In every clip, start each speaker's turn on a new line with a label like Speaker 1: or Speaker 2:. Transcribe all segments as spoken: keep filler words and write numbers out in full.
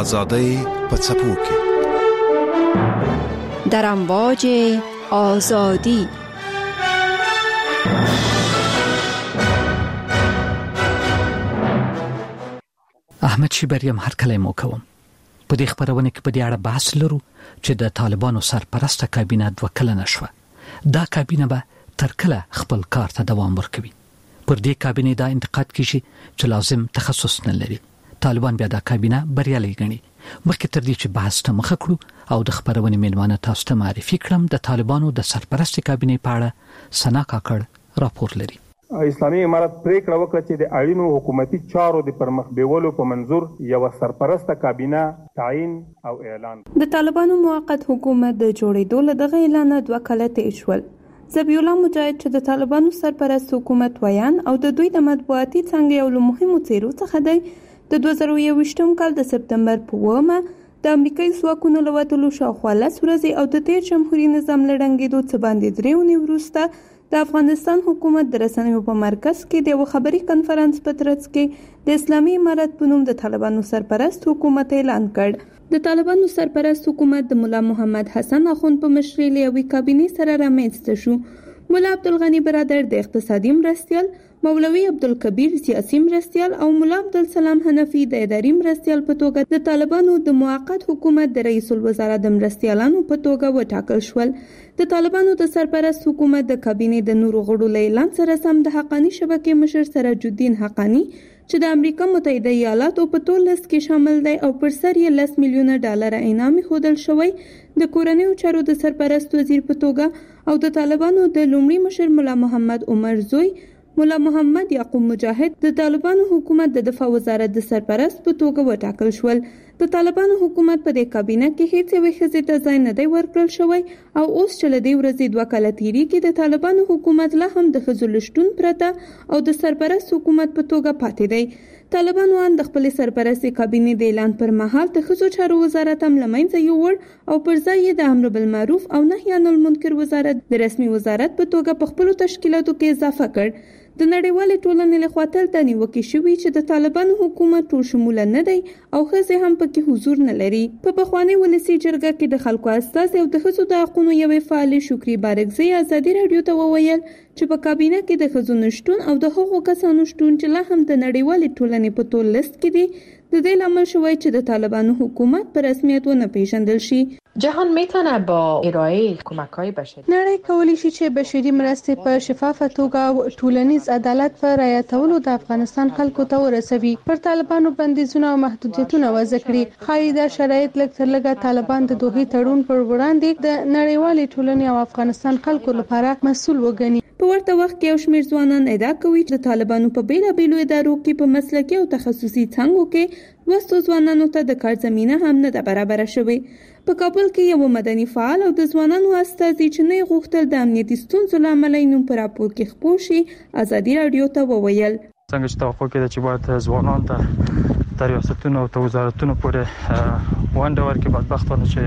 Speaker 1: آزادۍ په څپو کې
Speaker 2: در امواج آزادی.
Speaker 3: احمد شیبریم هر کله مو کوم په دې خبرونه کې په دې اړه بحث لرو چې د طالبانو سرپرسته کابینه دوه کلنه شوه. دا کابینه به تر کله خپل کار ته دوام ورکوي؟ پر دې کابینه دا انتقاد کیږي چې لازم تخصص نه لري. طالبان بیا دا کابینه بریالي ګڼي. مخکې تر دې چې بحث ته مخه کړو او د خبرونه میلمانه تاسو ته معرفي کړم، د طالبانو د سرپرسته کابینه په اړه سنا کاکړ راپور لري.
Speaker 4: اسلامي امارت پریکړه وکړه چې د اړینو حکومتي چارو د پرمخ بیولو په منظور یو سرپرسته کابینه تعیین او اعلان.
Speaker 5: د طالبانو موقت حکومت د جوړېدو له دغه اعلان دوه کاله تیر شول. ذبیح الله مجاهد چې د طالبانو سرپرست حکومت ویان او د دوی د مطبوعاتي څنګه یو له مهمو څیرو څخه دی، د دوه زره یوویشتم کال د سپتمبر په اوومه د امریکایي ځواکونو له وتلو شاوخوا لس ورځې او د تیر جمهوریت نظام له ړنګېدو څه باندې درې اونۍ وروسته د افغانستان حکومت د رسنیو په مرکز کې د یو خبري کنفرانس په ترڅ کې د اسلامي امارت په نوم د طالبانو سرپرست حکومت اعلان کړ. د طالبانو سرپرست حکومت د مولا محمد حسن اخوند په مشرۍ له یوې کابینې سره رامنځته شو. مولا عبدالغني برادر د اقتصادي مرستیال، مولوي عبدالکبیر سیاسي مرستیال او مولا عبدالسلام حنفي د اداري مرستیال په توګه د طالبانو د موقت حکومت د رئیس الوزرا د مرستیالانو په توګه وټاکل شول. د طالبانو د سرپرست حکومت د کابینې د نورو غړو له اعلان سره سم د حقانی شبکې مشر سراج الدین حقانی چې د امریکا متحده ایالاتو په ټول لست کې شامل دی او پر سر یې لس میلیونه ډالر انعام ښودل شوی، د کورنیو چارو د سرپرست وزیر په توګه او د طالبانو د لومړي مشر مولا محمد عمر زوی مولا محمد یعقوب مجاهد د طالبانو حکومت د دفاع وزارت د سرپرست په توګه وټاکل شول. د طالبانو حکومت په دې کابینه کې هیڅ یوې ښځې ته ځای نه دی ورکړل شوی او اوس چې له دې ورځې دوه کاله تېرېږي د طالبانو حکومت لا هم د ښځو له شتون پرته او د سرپرست حکومت په توګه پاتې دی. طالبانو ان د خپل سرپرستي کابینې د اعلان پر مهال د ښځو چارو وزارت هم له منځه یووړ او پر ځای یې د امر بالمعروف او نهي عن المنکر وزارت د رسمي وزارت په توګه په خپلو تشکیلاتو کې اضافه کړ. د نړیوالې ټولنې لخوا تل ته نیوکې شوي چې د طالبانو حکومت ټول شموله نه دی او ښځې هم پکې حضور نه لري. په پخواني ولسي جرګه کې د خلکو استازي او د ښځو د حقونو یوې فعالې شکري بارکزۍ ازادي راډیو ته وویل چې په کابینه کې د ښځو نشتون او د هغو کسانو شتون چې لا هم د نړیوالې ټولنې په ټول لیست کې دي د دې لامل شوی چې د طالبانو حکومت په رسمیت ونه پیژندل شي.
Speaker 6: جهان میتونه با ارائه کمک‌های بشری
Speaker 7: نړۍ کولی شي چې بشري مرستې په شفافه توګه او ټولنیز عدالت په رعایتولو د افغانستان خلکو ته ورسوي. پر طالبانو بندیزونه او محدودیتونه وضع کړي. ښایي دا شرایط لږ تر لږه طالبان د دوحې تړون پر وړاندې د نړیوالې ټولنې او افغانستان خلکو لپاره مسؤل وګڼي.
Speaker 5: په ورته وخت کې یو شمېر ځوانان ادعا کوي چې د طالبانو په بیلابیلو ادارو کې په مسلکي او تخصصي څانګو کې لوستو ځوانانو ته د کار زمینه هم نه ده برابره شوې. په کابل کې یو مدني فعال او د ځوانانو استازي چې نه غوښتل د امنیتي ستونزو له امله یې نوم په راپور کې خپور شي ازادي راډیو ته وویل
Speaker 8: څنګه چې توقع کېده چې باید ځوانان ته د ریاستونو او وزارتونو پورې ونډه ورکړي، بدبختانه چې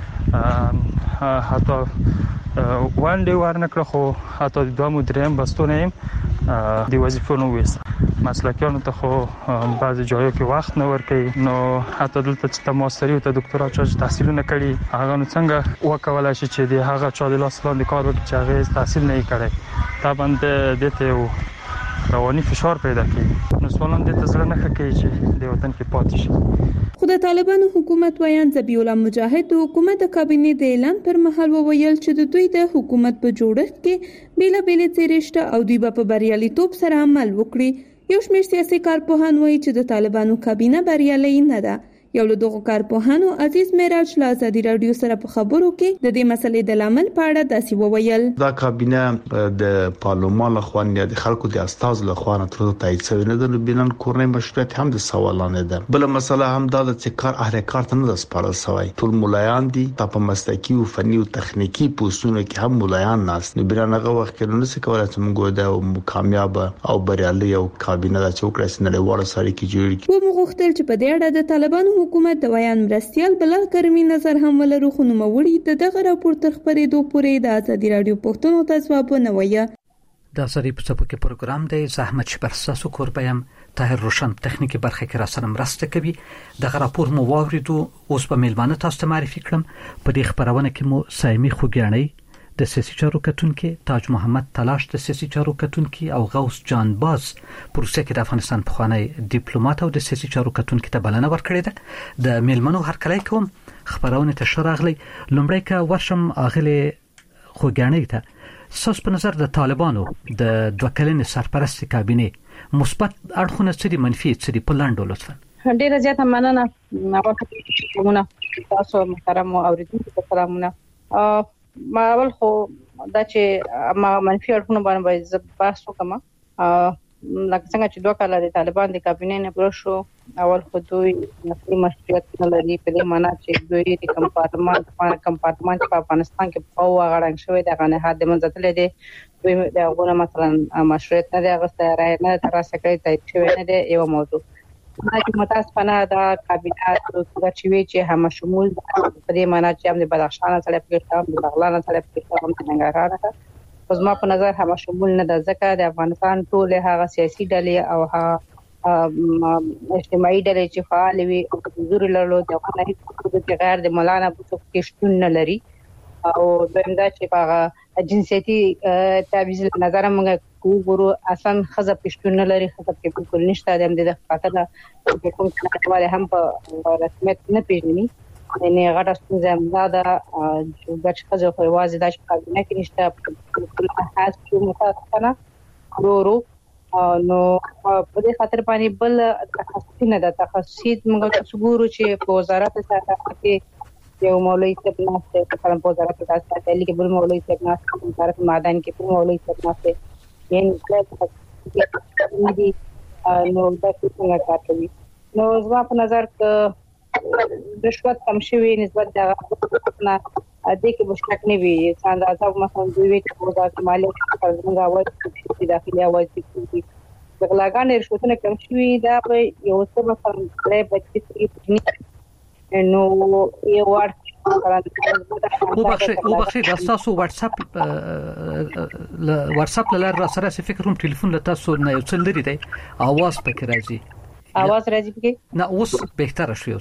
Speaker 8: حتی ونډه ورنکړه، خو حتی د دوه مدیریم بستونه هم د وظیفو نه وېست. مسلکیانو ته خو بعضی جایو کې وخت نه ورکوي، نو حتی دلته چې ته ماستري او ته دکترا چا تحصیلونه کړي هغه نو څنګه وکولای شي چې د هغه چا د لاس لاندې کار وکړي چې هغه تحصیل نه کړي. طبعا د دې ته رواني فشار پیدا کوي، نو ځوانان دې ته زړه نه ښه کوي چې د وطن کې پاتې شي.
Speaker 5: خو د طالبانو حکومت ویان ذبیح الله مجاهد د حکومت د کابینې د اعلان پر مهال وویل چې د دوی د حکومت په جوړښت کې بیلابیلې څیرې شته او دوی به په بریالیتوب سره عمل وکړي. یو شمېر سیاسي کارپوهان وایي چې د طالبانو کابینه بریالۍ نه ده. یو له دغو کارپوهانو عزیز معراج له ازادي راډیو سره په خبرو کې د دې مسلې د لامل په اړه داسې وویل:
Speaker 9: دا کابینه د پارلمان له خوا یا د خلکو د استاز له خوا نه تر تایید شوی نه ده، بنان کورنۍ مشروعیت هم د سوالانه ده. بل مسله هم دا د کار اهل کار ته نه سپارل شوی، ټول مولایان دي، په مسلکي او فني او تخنیکی پوسټونو کې هم مولایان ناس نه بیرانه غوښ کړي نو څه کولای چې موږ د کامیاب او بریالي او کابینه د چوکړه سره وړه سره کې جوړ کړي.
Speaker 5: و مغختل چې په دې اړه د طالبانو حکومت د ویان مرستیال بلال کرمی نظر هم ولرو، خو نوموړي د دغه راپور تر خبرېدو پورې د ازادي راډیو پوښتنو ته ځواب ونه وایه.
Speaker 3: د ازادي په څپو کې پروګرام دی. زحمت شپرساسو کوربیم طاهر روشن تخنیکی برخه کې را سره مرسته کوي. د راپور مو واوریدو، اوس په میلمانه تاسو ته معرفي کړم. په دې خبرونه کې مو سایمي خوګیاڼي د سیاسي چارو کتونکي، تاج محمد تلاش د سیاسي چارو کتونکي او غوث جان باز پروسه کې د افغانستان پخوانی ډیپلوماټ او د سیاسي چارو کتونکي ته بلنه ورکړې ده. د میلمنو هرکلی کوم خبرونه ته شراغلي. لومړی کا ورشم اغلی خوګیاڼي ته ساس په نظر د طالبانو د دوه کلنې سرپرستی کابینه مثبت اړخونه څه دي، منفي څه دي، په لاندو لطفا.
Speaker 10: ډیره زیاته مننه. نو تاسو محترم اوریدونکو سلامونه. ما اول خو دا چې ما منفي اړخونه باندې زه بحث وکم. لکه څنګه چې دوه کاله د طالبان د کابینه نه پروت شو، اول خو دوی نفسي مشروعیت نه لري، په دې معنی چې دوی د کمپارټمنټ په کمپارټمنټ په افغانستان کې په واغړنګ شوی د غنه د منځتلې دي. دوی د غوړه مثلا مشروعیت نه دی غوښته راي نه ترسره کړی، تایید شوی نه دی. یو موضوع چې متاسفانه دا کابینه څنګه چې وی چې هم شمول په دې معنی چې هم د بدخشان سره پکې هم د بغلان سره پکې هم د ننګرهار سره په زما په نظر هم شمول نه د ځکه د افغانستان ټول هغه سیاسي ډلې او هغه اجتماعي ډلې چې فعال وي او د حضور لرلو د غنه د غیر د مولانا بوتو کې شتون نه لري، او دویم دا چې هغه جنسيتي تعویض نظر موږ وګورو اصلا خزه پښتون نه لري، خزه کې بالکل نشته. د دې د خاطر چې کوم څه هم په رسمیت نه پیژني نه غټه ستونزه هم دا چې ګټ خزه خو واځي د کابینه کې نشته په خاص چې متاسفانه ورو نو په دې خاطر باندې بل تخصصي نه د تخصصي موږ څګورو چې په وزارت سره کې یو مولوی صاحب ناشته په کلم په وزارت کې تاسو ته لیکي بل مولوی صاحب ناشته په وزارت معدن کې په مولوی صاحب ناشته یعنی کله دي نو دا څنګه کار کوي. نو زما په نظر ک رشوت کم شوی نسبت دا نه د کې مشکل نه وي. څنګه دا مثلا دوی چې په وزارت مالیه کې څنګه وایي چې داخلي اواز کې بغلاګان رشوتونه کم شوی دا په یو څه مثلا کله بچی نو یو ور
Speaker 3: او بخشي او بخشي د تاسو واتس اپ ل واتس اپ لاره را سره څه فکر کوم ټلیفون له تاسو نه یو څل لري دی اواز پکې راځي،
Speaker 10: اواز راځي پکې
Speaker 3: نه اوس بهتره شوی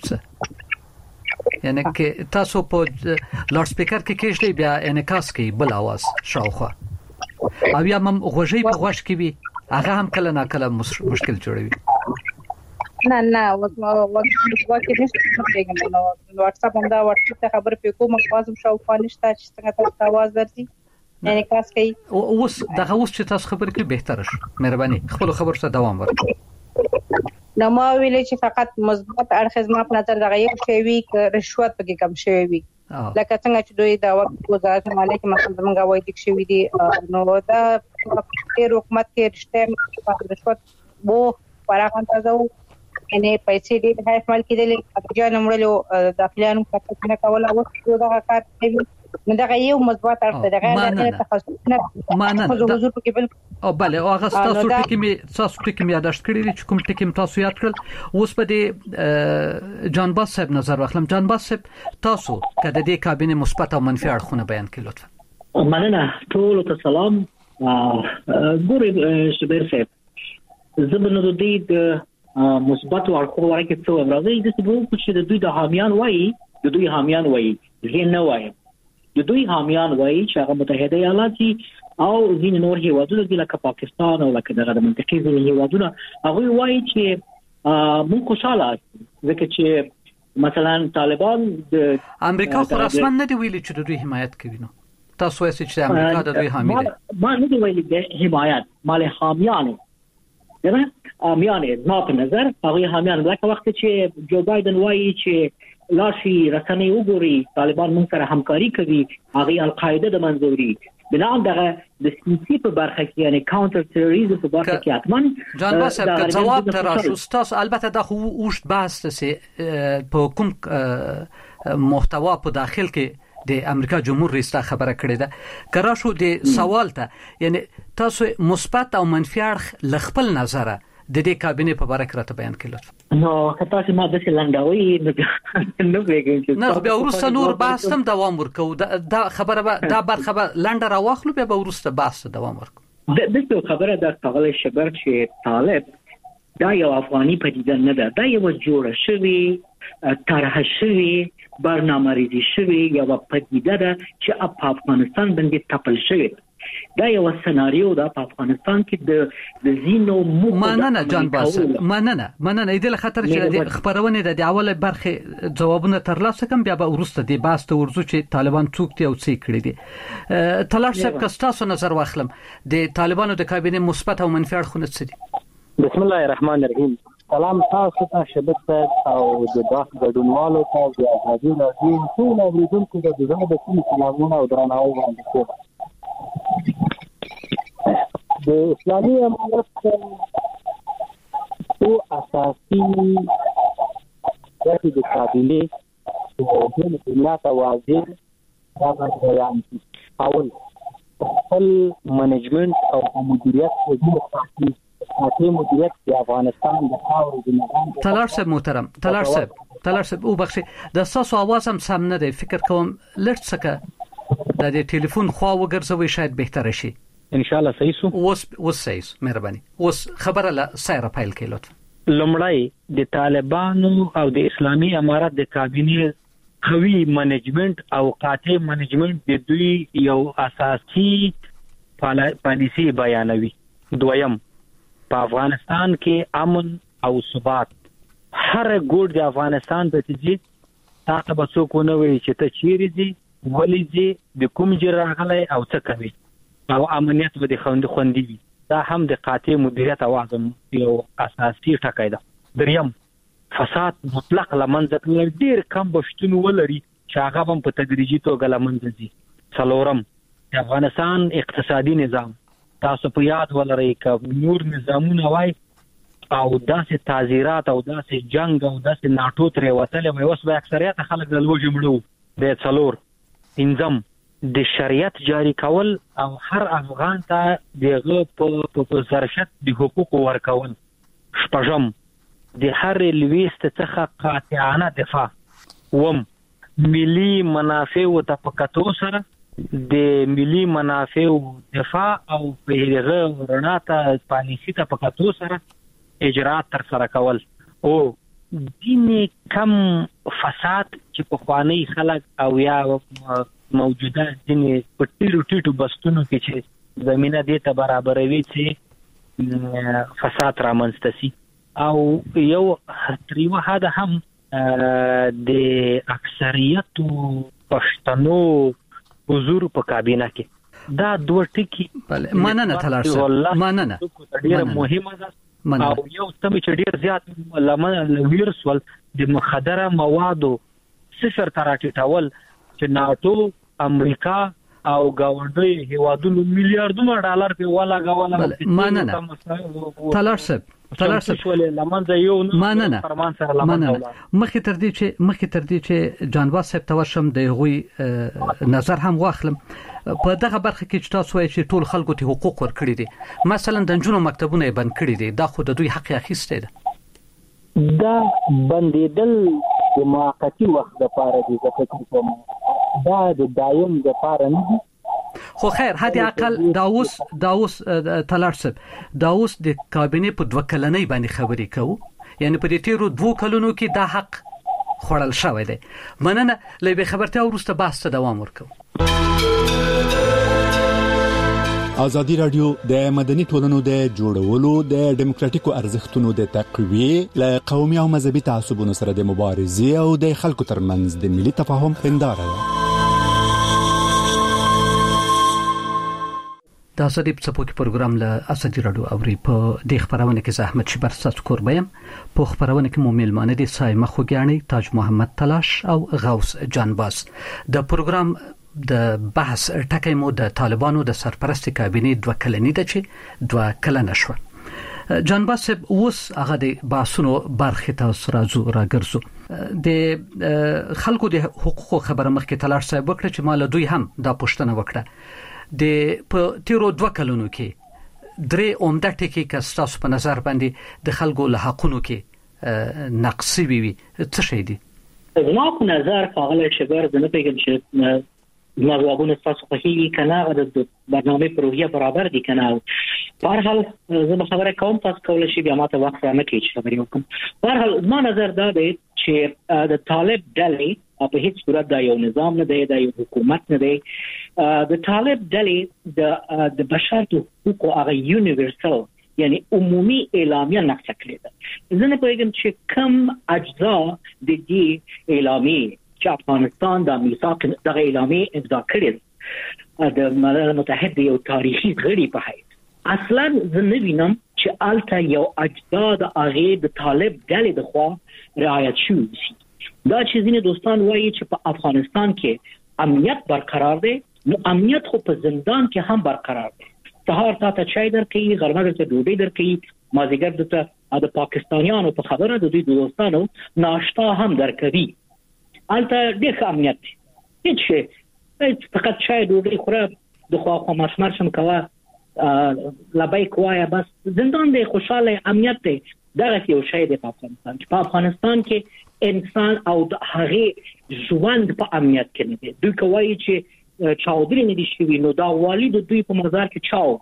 Speaker 3: څه یعنی کې تاسو په لاوډ سپیکر کې کېشلې بیا انعکاس کوي بل اواز شاوخوا او یا مم غوږی په غوږ کې وي هغه هم کله نه کله مشکل جوړوي.
Speaker 10: نه نه وځه وکه نشته پیغام نو واتس اپ دا واتس اپ خبر په کومه خاصم شاو فانشته چې څنګه تاسو आवाज درځي یعنی کاس کوي.
Speaker 3: اوس دغه اوس چې تاسو خبر کوي بهتره شو، مهرباني خپل خبر ته دوام ورکړئ.
Speaker 10: نو ما ویل چې فقط مثبت اړخ ما په نظر دغه یو شی وی ک رشوت پکې کم شوی وي، لکه څنګه چې دوی دا وخت وزارت مالیه کې مثلا څنګه وایي چې شوی دي نو دا په حکومت کې رشته رشوت وو پراخان تاسو یعنی پیسې دې په احتمال کې دلې اجازه نمړلو داخليانو څخه نه کول او څه دا کار کوي نو دا یو مثبت اړخ دی غیر نه تخصص نه
Speaker 3: معنا
Speaker 10: حضور کې بل
Speaker 3: او bale او هغه تاسو ټکی می تاسو ټکی می یاداشت کړی چې کوم ټکی تاسو یاد کړل. اوس په دې جان باز صاحب نظر واخلم. جان باز صاحب تاسو کله دې کابینه مثبت او منفي اړخونه بیان کړئ لطفا.
Speaker 11: مننه ټول ته سلام. ګورې شبیر صاحب زبنه د دې مثبت او اړخو ورکه څو راځي د څه چې د دوی د حامیان وایي د دوی حامیان وایي زین نه وایي د دوی حامیان وایي چې هغه متحده ایالات او ځین نور هیوادونه د لکه پاکستان او لکه دغه منطقي ځین هیوادونه هغه وایي چې موږ خوشاله ځکه چې مثلا طالبان د
Speaker 3: امریکا خو رسما نه دی ویلي چې د دوی حمایت کوي. نو تاسو یې چې امریکا د دوی حامی دی
Speaker 11: ما نه دی ویلي د حمایت مال حامیان نه حامیان ما په نظر هغه حامیان لکه وخت چې جو بایدن وایي چې لاشي رسنۍ وګوري طالبان موږ سره همکاري کوي هغه القاعده د منځوري بنا دغه د سیاسي په برخه کې یعنی کاونټر تروریزم په برخه کې اتمن
Speaker 3: جان باسب که جواب تراشو تاسو البته د خو اوشت بحث سه په کوم محتوا په داخل کې د امریکا جمهور رئیس ته خبره کړې ده کرا شو د سوال ته یعنی تاسو مثبت او منفي اړخ لخپل نظر د دې کابینه په اړه راته بیان کړئ لطفا.
Speaker 11: نو کته چې ما د لنډاوي نو وګورئ
Speaker 3: نه بیا ورسته نور بحث هم دوام ورکو دا خبره دا برخه لنډه راوخلو بیا ورسته بحث دوام ورکو.
Speaker 11: د دې خبره د تغلی شبر چې طالب دا یو افغاني پدیده نه ده، دا یو جوړه شوی طرح شوی برنامه ریزی شوی یو پدیده ده چې په افغانستان باندې تپل شوی. دا یو سناریو ده په افغانستان کې د د زینو مو
Speaker 3: مننه جان باس مننه مننه د خطر چې د خبرونه د اوله برخه جوابونه ترلاسه کوم بیا به ورسته د باس ته ورزو چې طالبان څوک دي او څه کړی دي. تلاش صاحب کستاسو نظر واخلم د طالبانو د کابینه مثبت او منفي اړخونه څه دي؟
Speaker 12: بسم الله الرحمن الرحیم. سلام تاسو ته شبکه او د داخ ګډونوالو ته د ازادي راډیو ټول اوریدونکو ته د زړه د سلام سلامونه او درناوی وړاندې کوم. د اسلامي امارت او اساسي د کابینه د دولت اوازې دا بیان اول خپل منیجمنت او مدیریت په دې حاکم مدیریت د افغانستان د خاورې د نظام.
Speaker 3: تلار صاحب محترم تلار صاحب تلار صاحب او بخشي د ساسو आवाज هم سم نه دی، فکر کوم لړ څخه د ټلیفون خوا وګرځوي شاید بهتره شي.
Speaker 12: ان شاء الله صحیح سو
Speaker 3: اوس اوس صحیح مهرباني. اوس خبره لا سایره فایل کې لطفا.
Speaker 12: لمړی د طالبانو او د اسلامي امارت د کابینه قوي منیجمنت او قاطع منیجمنت د دوی یو اساسي پالیسی بیانوي. دویم په افغانستان کې امن او ثبات هر ګوټ د افغانستان په تیجی تاسو به څوک نه وي چې ته چیرې دي ولې دي د کوم ځای راغلی او څه کوي او امنیت به د خوندي خوندي وي. دا هم د قاطع مدیریت اوازم یو اساسي ټکی ده. دریم فساد مطلق لمنځه تلل ډیر کم بشتون ولري چې هغه هم په تدریجي توګه لمنځه ځي. څلورم د افغانستان اقتصادي نظام تاسو په یاد ولرئ چې نور نظامونه وای او داسې تعزیرات او داسې جنگ او داسې ناټو ترې وتلې وای، اوس به اکثریت خلک د لوږې مړو. د څلور پنځم د شریعت جاری کول او هر افغان ته دغه په ظرفیت د حقوقو ورکول. شپږم د هر لویست څخه قاطعانه دفاع. وم ملي منافع ته په کتو سره د ملي منافع دفاع او په هغه رڼا ته پالیسي ته په کتو سره اجرات تر سره کول. او دیني کم فساد چې په خواني خلک او یا موجوده دیني په ټیټو ټیټو بستونو کې چې زمينه دې ته برابروي چې فساد رامنځته شي. او یو تریوه هدا هم د اکثریت پښتنو حضور په کابینه کې دا دوه ټکی
Speaker 3: بله مننه تلار صاحب مننه
Speaker 12: ډیره مهمه ده. او یو تم چې ډیر زیات لمن ویرسول د مخدره موادو صفر تراټیټول چې ناتو امریکا او گاونډي هیوادونو میلیارډونه ډالر په والا غواله.
Speaker 3: مننه تلار صاحب تلار صاحب
Speaker 12: لمنځه یو
Speaker 3: مننه
Speaker 12: فرمان سره لمنځه
Speaker 3: مخې تر دې چې مخې تر دې چې جانواز صاحب توشم د غوي نظر هم واخلم په دغه برخه کې چې تاسو وایئ چې ټول خلکو ته حقوق ورکړي دي، مثلا د جنونو مکتبونه یې بند کړي دي، دا خو د دوی حق اخیسته ده.
Speaker 12: دا بندیدل د موقتی وخت لپاره دي، ځکه چې دا د دایم لپاره نه دي.
Speaker 3: خو خیر هدي اقل داوس داوس تلارسب داوس د کابینه په دوه کلنۍ باندې خبرې کوو، یعنی په دې تیرو دوه کلونو کې دا حق خورل شوی دی. مننه لې به خبرته ورسته بحث ته دوام ورکوم.
Speaker 1: ازادي رادیو د مدني ټولنو د جوړولو د ډیموکراتیکو ارزښتونو د تقویه ل قومي او مذهبي تعصبونو سره د مبارزې او د خلکو ترمنځ د ملي تفاهم هنداره ده.
Speaker 3: د ازادي په پروګرام له ازادي رادیو اوري په د خبرونه کې زحمت شبر سات کوربیم په خبرونه کې مو میلمانه دي سایمه خوګیانی، تاج محمد تلاش او غوث جانباز. د پروګرام د بحث ټکی مو د طالبانو د سرپرست کابینه دوه کلنۍ ده چې دوه کلنه شو. جانباز اوس هغه د باسونو برخه ته راځو راګرځو د خلکو د حقوقو خبره مخکې تلاش صاحب وکړه چې مال دوی هم دا پوښتنه وکړه د په تیرو دوه کلونو کې درې عمده ټکي چې تاسو په نظر باندې د خلکو له حقونو کې نقصي وي څه شي دي؟
Speaker 11: زما په نظر کاغله شبر د نه پیګم چې موضوعونه تاسو په هیڅ کنه د برنامه پروژه برابر دي کنه په هر حال زه به خبره کوم تاسو کولای شئ بیا ماته وخت را نه کړئ چې خبرې وکړم. په هر حال زما نظر دا دی چې د طالب ډلې په هیڅ صورت دا یو نظام نه دی، دا یو حکومت نه دی. د طالب ډلې د د بشر د حقوقو هغه یونیورسل یعنی عمومي اعلامیه نقشه کړې ده. زه نه پوهیږم چې کوم اجزا د دې اعلامیې چې افغانستان د میثاق دغه اعلامیې امضا کړې د ملل متحد یو تاریخي غړي په حیث اصلا زه نه وینم چې الته یو اجزا د هغې د طالب ډلې د خوا رعایت شوي شي. دا چې ځینې دوستان وایي چې په افغانستان کې امنیت برقرار دی، نو امنیت خو په زندان کې هم برقرار دی. سهار تا ته چای درکوي، غرمه درته ډوډۍ درکوي، مازدیګر درته د پاکستانیانو په خبره د دوی د دوستانو ناشته هم درکوي. هلته ډېر ښه امنیت دی، هېڅ شی، فقط چای ډوډۍ خوره، د خواخوا مارش هم کوه، لبیک وایه، بس زندان دی، خوشحاله امنیت دی. دغه یو شی دی په افغانستان کې. په افغانستان کې انسان او د هغې ژوند په امنیت کې نه دی. دوی کوي چې چاودنې نه دي شوي، نو دا والي د دوی په مزار کې چاو.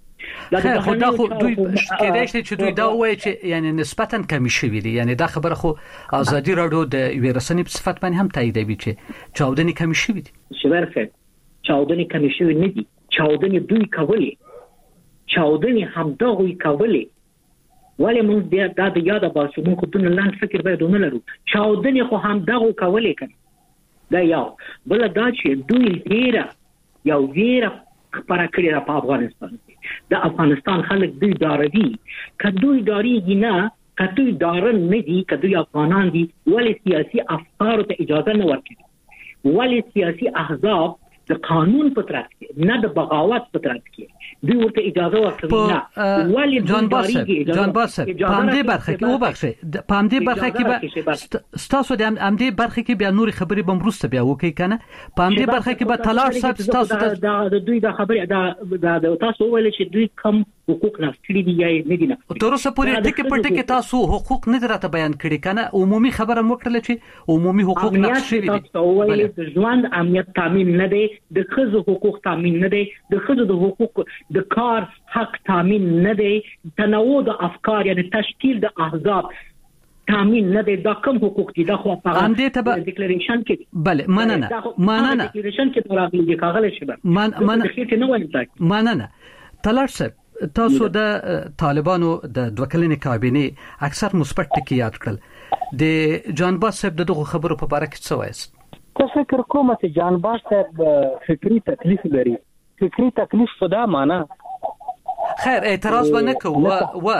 Speaker 3: خو دا خو دوی کېدای شي چې دوی دا وایي چې یعنی نسبتاً کمی شوي دي. یعنی دا خبره خو ازادي راډیو د یوې رسنۍ په صفت باندې هم تاییدوي چې چاودنې کمی شوي دي.
Speaker 11: شبر صاحب، چاودنې کمی شوي نه دي. چاودنې دوی کولې، چاودنې همدغوی کولې. ولې موږ بیا دا د یاده باسو، موږ خو دونه لاند فکر باید ونه لرو. چاودنې خو همدغو کولې کنه. دا یو. بله دا چې دوی ویره یو ویره خپره کړې ده په افغانستان کې. د افغانستان خلک دوی ډاروي. که دوی ډاریږي نه، که دوی ډاره نه دي، که دوی افغانان دي، ولې سیاسي افکارو ته اجازه نه ورکوي؟ ولې سیاسي احزاب د قانون په ترڅ کې نه د بغاوت په ترڅ کې دوی ورته اجازه ورکوي نه؟ ولې
Speaker 3: جان باسر جان باسر په همدې برخه کې وبخښئ، په همدې برخه کې به ستاسو د همدې برخه کې بیا نورې خبرې به وروسته بیا وکړئ کنه. په همدې برخه کې به تلاش صاحب ستاسو
Speaker 11: د دوی د خبرې د تاسو ویل چې دوی کم حقوق نه کړی دي یا نه دي. نه
Speaker 3: تر اوسه پورې ټکي په ټکي تاسو حقوق نه راته بیان کړی کنه. عمومي خبره مو کړل چې عمومي حقوق نقش شوي دي.
Speaker 11: تاسو وایي د ژوند امنیت تامین نه دی، د ښځو حقوق تامین نه دی، د ښځو د حقوق د کار حق تامین نه دی، تنوع د افکار یعنی تشکیل د احزاب تامین نه دی. دا کوم حقوق دي؟ دا خو په ډیکلریشن کې دي.
Speaker 3: بله مننه مننه
Speaker 11: ډیکلریشن کې راغلي دي، کاغذ شي به
Speaker 3: مننه
Speaker 11: نه وایي.
Speaker 3: مننه تلاش صاحب، تاسو د طالبانو د دوه کلنې کابینې اکثر مثبت ټکي یاد کړل. د جان باز صاحب دغه خبرو په اړه کې څه وایي؟
Speaker 12: زه فکر کوم چې جان باز صاحب فکری تکلیف لري. فکری تکلیف په دا معنا
Speaker 3: خیر اعتراض به نه کوو و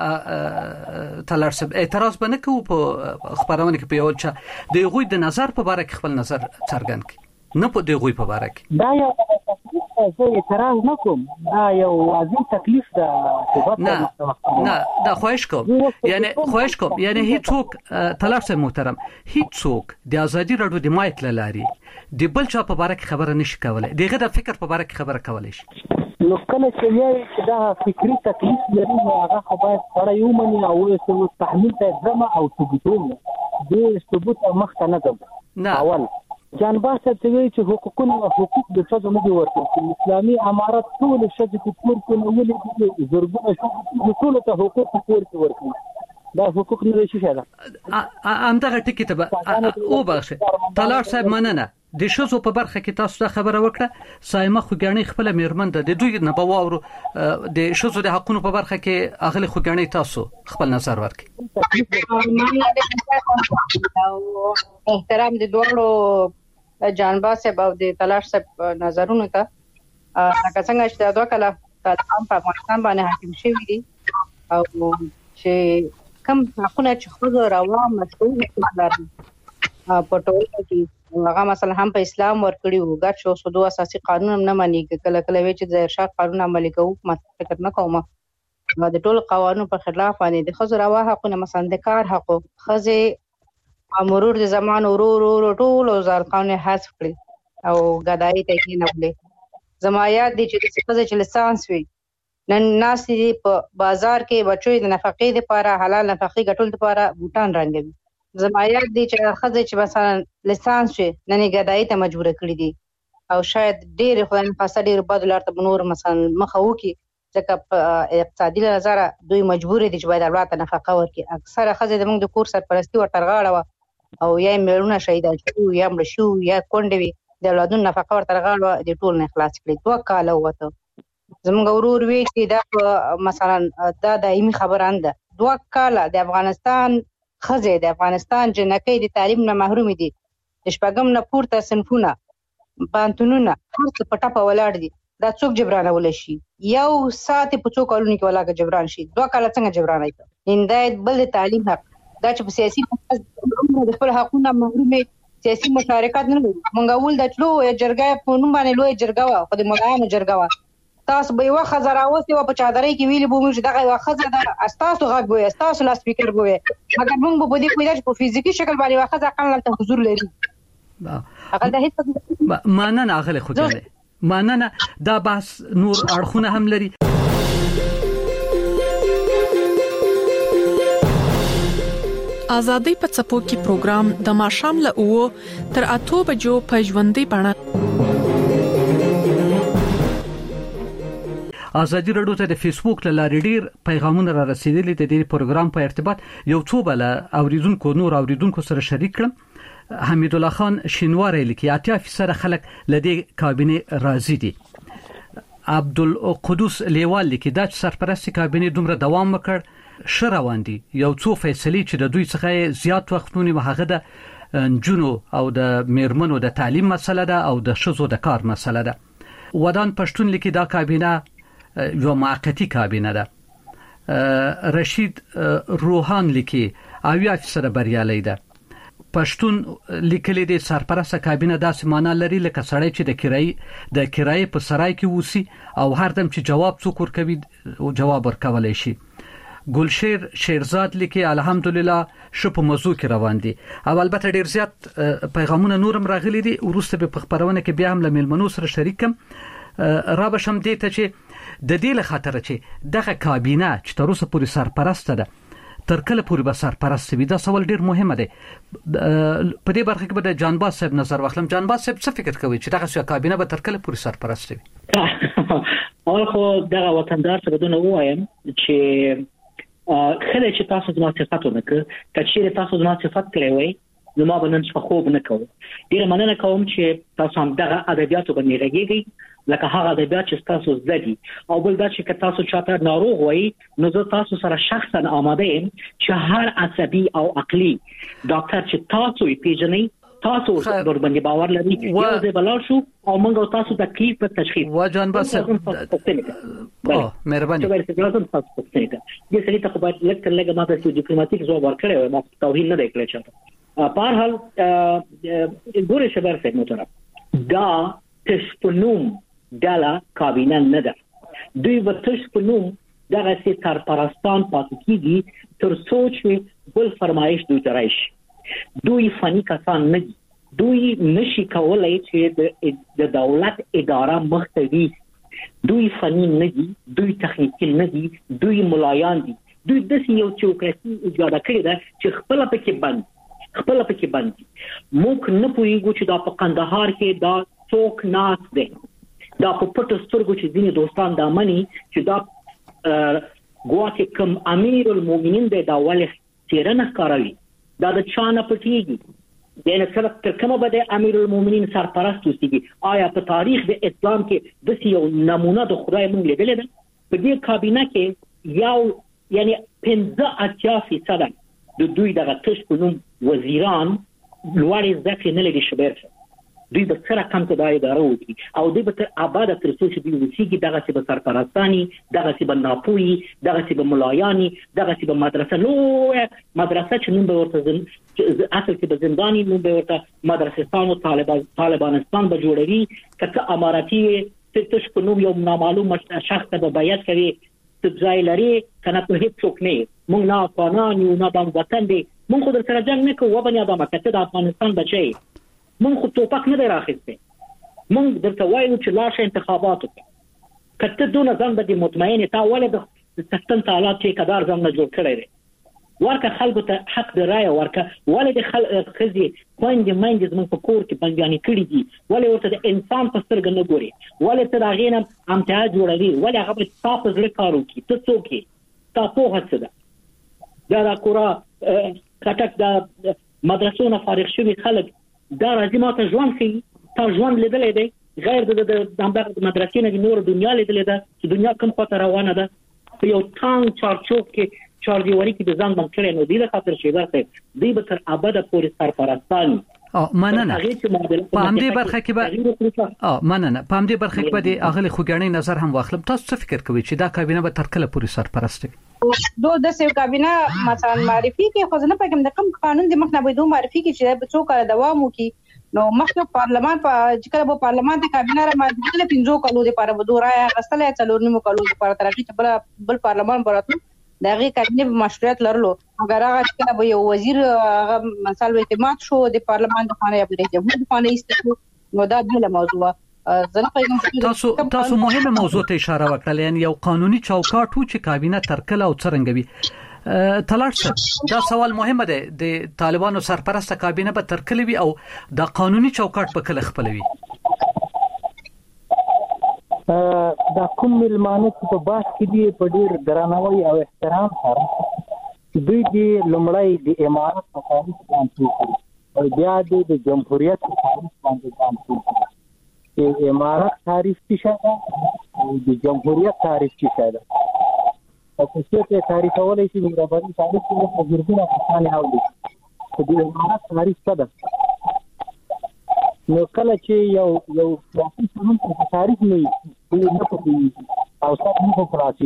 Speaker 3: تلاش صاحب اعتراض به نه کوو په خبرونه کې په یو چا د غوی د نظر په اړه کې خپل نظر څرګند کړي، نه په د غوی په اړه کې.
Speaker 12: دا یو زه اعتراض نه کوم، دا یو واضح تکلیف ده.
Speaker 3: نه نه دا خواهش کوم، یعنی خواهش کوم یعنی هیڅوک تلاش صاحب محترم، هیڅوک د ازادي راډیو د مایک لاري د بل چا په اړه کې خبره نشي کولای، دغه د فکر په اړه کې خبره کولای شي.
Speaker 12: نو کله چې یې چې دا فکری تکلیف لري، هغه خو باید سره یو مني او یو تحلیل ته ځم او ثبوتونه د ثبوت مخ ته نه ځم. اول جان باز ته وی چې حقوقونه او حقوق د څه نه دي ورته. اسلامي امارات ټول شته په کور کې نو ولې زرګونه شته ټول ته حقوق په کور کې ورته. دا حقوق نه شي شاله
Speaker 3: ام دغه ټکی ته او بخښه. تلاش صاحب مننه. د شوزو په برخه کې تاسو ته خبره وکړه. سایمه خوګانی خپل میرمن د دوی نه بواورو د شوزو د حقونو په برخه کې اغلی خوګانی تاسو خپل نظر ورکړئ.
Speaker 10: احترام د دوړو جانباز صاحب او د تلاش صاحب نظرونو ته. لکه څنګه چې دا دوه کله طالبان په افغانستان باندې حاکم شوي دي او چې کوم حقونه چې خو روا مسؤل لري په ټولنه کې، هغه مثلا هم په اسلام ورکړي وو. ګټ شو سودو اساسي قانون هم نه مانی، کله کله وی چې ظاهر شاه قانون عملي کوو، ما فکر نه کوم د ټول قوانینو په خلاف باندې د خزو روا حقونه مثلا د کار حق خزه مرور د زمان ورور ورور ټول وزارت قانون حذف کړي او غداي ته کې نه ولې. زما یاد دي چې خزه چې لسانس وي نن ناس دي په بازار کې بچوي د نفقې لپاره حلال نفقې ګټل لپاره بوتان رنګوي. زما یاد دي چې خزه چې مثلا لسانس وي نن غداي ته مجبور کړی دي او شاید ډېر خدای خاصه ډېر بدلار ته نور مثلا مخه وکي ځکه اقتصادي نظر دوی مجبور دي چې باید اولاد ته نفقه ورکړي. اکثره ښځې د موږ د کور سرپرستي ورته غاړه او یا میرونه شهیدان شو یا مړ شو یا کونډې وي د اولادونو نفقه ورته غاړه د ټول نه خلاص کړي. دوه کاله وته زموږ ورور وی چې دا مثلا دا دایمي خبره انده دوه کاله د افغانستان خزه د افغانستان جنکې د تعلیم نه محروم دي. د شپږم نه پورته صنفونه بانتونونه هر څه پټه په ولاړ دي. دا څوک جبرانول شي؟ یو ساعت په څو کالونو کې ولاګه جبران شي؟ دوه کاله څنګه جبران ایته؟ هندایت بل تعلیم حق دا چې په سیاسي د خپل حقوقو محروم سیاسي مشارکت نه لري. مونږ ول د چلو جرګه په نوم باندې لوی جرګه وا خو د مولایانو جرګه وا تاسو به یو خزر اوسې و په چادرې کې ویلي بوم چې دغه خزر د استاسو غږ وي استاسو لا سپیکر وي مګر موږ په دې کوی چې په فزیکی شکل باندې واخذ اقل ته حضور لري. هغه د هیڅ
Speaker 3: معنا نه اغله خو دې معنا نه دا بس نور اړخونه هم لري.
Speaker 13: آزادۍ په څپو کې پروګرام د ماشام له اوو تر اتو بجو په ژوندۍ بڼه.
Speaker 3: ازادي رادیو ته د فیسبوک له لارې ډیر پیغامونه را رسیدلي دي. د دې پروګرام په ارتباط یو څو بل اوریدونکو نور اوریدونکو سره شریک کړم. حمید الله خان شینواری لیکي اتیا فیصد خلک لدی کابینه راضي دي. عبدالقدوس لیوال لیکي دا سرپرستی کابینه دومره دوام وکړ شروان دي. یو څو فیصلې چې د دوی څخه زیات وختونه وهغه د جنو او د میرمنو د تعلیم مسله ده او د شذو د کار مسله ده. ودان پښتون لیکي دا کابینه یو موقتی کابینه ده. رشید روحان لیکي اویا فیصد بریالي ده. پښتون لیکلي دي سرپرسته کابینه داسې معنا لري لکه سړی چې د کرای د کرای په سرای کې وسی او هر دم چې جواب څوک ورکوي او جواب ورکولای شي. ګلشیر شیرزاد لیکي الحمدلله شو په موضوع کې روان دي. او البته ډیر زیات پیغامونه نورم راغلي دي. ورسته په خبرونه کې بیا هم له ملمنو سره شریکم را بشم دي ته چې د دې له خاطر چې دغه کابینه چې تر اوسه پورې سرپرسته ده تر کله پورې به سرپرست وي. دا سوال ډیر مهمه دی. په دې برخه کې به د جانباز صاحب نظر واخلم. جانباز صاحب څه فکر کوي چې دغه کابینه به تر کله پورې سرپرست وي؟
Speaker 11: اول خو دغه وطندار څه بدون وایم چې خله چې تاسو زما صفات ونکړه کچېره تاسو زما صفات کړی وای نو ما به نن څه خوب نه کوم. ډیر مننه کوم چې تاسو هم دغه ادبیاتو باندې راګیږئ لکه هغه ادبیات چې تاسو زدي. او بل دا چې تاسو چاته ناروغ وای نو زه تاسو سره شخصا آماده یم چې هر عصبي او عقلي ډاکټر چې تاسو یې پیژنئ تاسو ور باندې باور لري یو ځای بلار شو او موږ تاسو د کلیف په تشخیص
Speaker 3: و جان بس او مهرباني
Speaker 11: چې لازم تاسو پوښتنه کوي. دې سړي ته خو باید لکه لګه ماته چې ډیپلوماټیک ځواب ورکړي ما توهین نه دی کړی چاته. په هر حال ګورې شبر څه محترم دا تشپنوم دلا کابینه نه ده. دوی و تشپنوم دغه سي سرپرستان پاتې کیږي تر سوچ بل فرمایش دوی ترایش. دوی فنی کسان نه دي. دوی نشي کولای چې د دولت اداره مختوي. دوی فنی نه دي. دوی تخنیکی نه دي. دوی ملایان دي. دوی د یو چوکراسي ایجاد کړی ده چې خپل پکې بند خپل پکې بند. موږ نه پوهیږو چې دا په قندهار کې دا څوک ناس دی. دا په پټو سترګو چې ځینې دوستان دا مني چې دا ګواکې کوم امیر المؤمنین دی دا ولې څیرنه ښکاروي دا د چا نه پټیږي. یعنې کله تر کومه به د امیر المؤمنین سرپرست اوسېږي. آیا په تاریخ د اسلام کې داسې یو نمونه د خدای موږ لیدلی ده؟ په دې کابینه کې یو یعنې پنځه اتیا فیصده د دوی دغه تش په نوم وزیران لوړې زده کړې نه لري شمېر. دوی به سره کم ته دا اداره وکړي او دوی به تر ابده تر څو چې دوی وسیږي دغسې به سرپرستاني دغسې به ناپوهي دغسې به ملایاني دغسې به مدرسه لویه مدرسه چې نوم به ورته اصل کې به زنداني نوم به ورته مدرسستان او طالبانستان به جوړوي. که ته اماراتي تش په نوم یو نامعلوم شخص ته به بیعت کوي ته ځای لري که نه په هېڅ څوک نه یې. موږ نه افغانان یو نه دا وطن دی. موږ خو در سره جنګ نه کوو وبنې ادامه که ته د افغانستان بچی مونږ خو توپک نه دی راخیستی. مونږ درته وایو چې لاشه انتخابات وکړه. که ته دونه ځان به دې مطمئن تا ولې د سیستم تعالی ټیکهدار ځان نه جوړ کړی دی؟ ورکه خلکو ته حق د رایه ورکه. ولې د خلک خزي خوندې منځ زموږ په کور کې بندیانې کړي دي؟ ولې ورته د انسان په سترګه نه ګوري؟ ولې ته هغې نه امتیاز جوړوي؟ ولې هغه به ستا په زړه کار وکړي؟ ته څوک یې؟ ستا پوهه څه ده؟ دا د کورا کټک د مدرسو نه فارغ شوي خلک دا راځي ما ته ژوند ښیي. تا ژوند لیدلی دی غیر د همدغه مدرسې نه نور دنیا لیدلې ده چې دنیا کوم خواته روانه ده. په یو تانګ چارچوب کې چارجیوري کې د ځان بند کړی نو دې د خاطر شیبر صاحب دوی به تر ابده پورې سرپرستان
Speaker 3: او مننه په همدې برخه کې به او مننه په همدې برخه کې به د اغلی خوګړنۍ نظر هم واخلم. تاسو څه فکر کوئ چې دا کابینه به تر کله پورې سرپرست وي؟
Speaker 10: دو د سیو کابینه مثلا معرفي کې خو نه پکم د کوم قانون د مخ نه به دوه معرفي کې چې به څو کال دوام وکړي. نو مخکې پارلمان په چې کله په پارلمان د کابینه را ماده له پنځو کالو لپاره به دوه رائے غسلې څلور نیمو کالو لپاره ترغی چې بل بل پارلمان براتو دغه کابینه په مشروعیت لرلو. اگر هغه چې کله به یو وزیر هغه مثال اعتماد شو د پارلمان د خانه یا د جمهور خانه ایستلو نو دا بل موضوع.
Speaker 3: تاسو تاسو مهمه موضوع ته اشاره وکړه، یعنی یو قانوني چوکاټ و چې کابینه تر کله او څرنګه وي. تلاړ دا سوال مهمه ده، د طالبانو سرپرسته کابینه به تر کله وي او د قانوني چوکاټ په کله خپلوي؟
Speaker 12: دا کوم ملمانه چې په باس کې دي په ډیر درناوي او احترام سره چې دوی د لومړی د امارت په تاریخ باندې او بیا د جمهوریت په تاریخ باندې باندې چې امارت تاریخ څه ده او د جمهوریت تاریخ څه ده. او څه ته تاریخ ولې چې مهرباني تاریخ په ګرځنه افغاني اوري چې د امارت تاریخ څه ده. نو کله چې یو یو سیاسي قانون په تاریخ نه وي نه پوهیږي او څه نه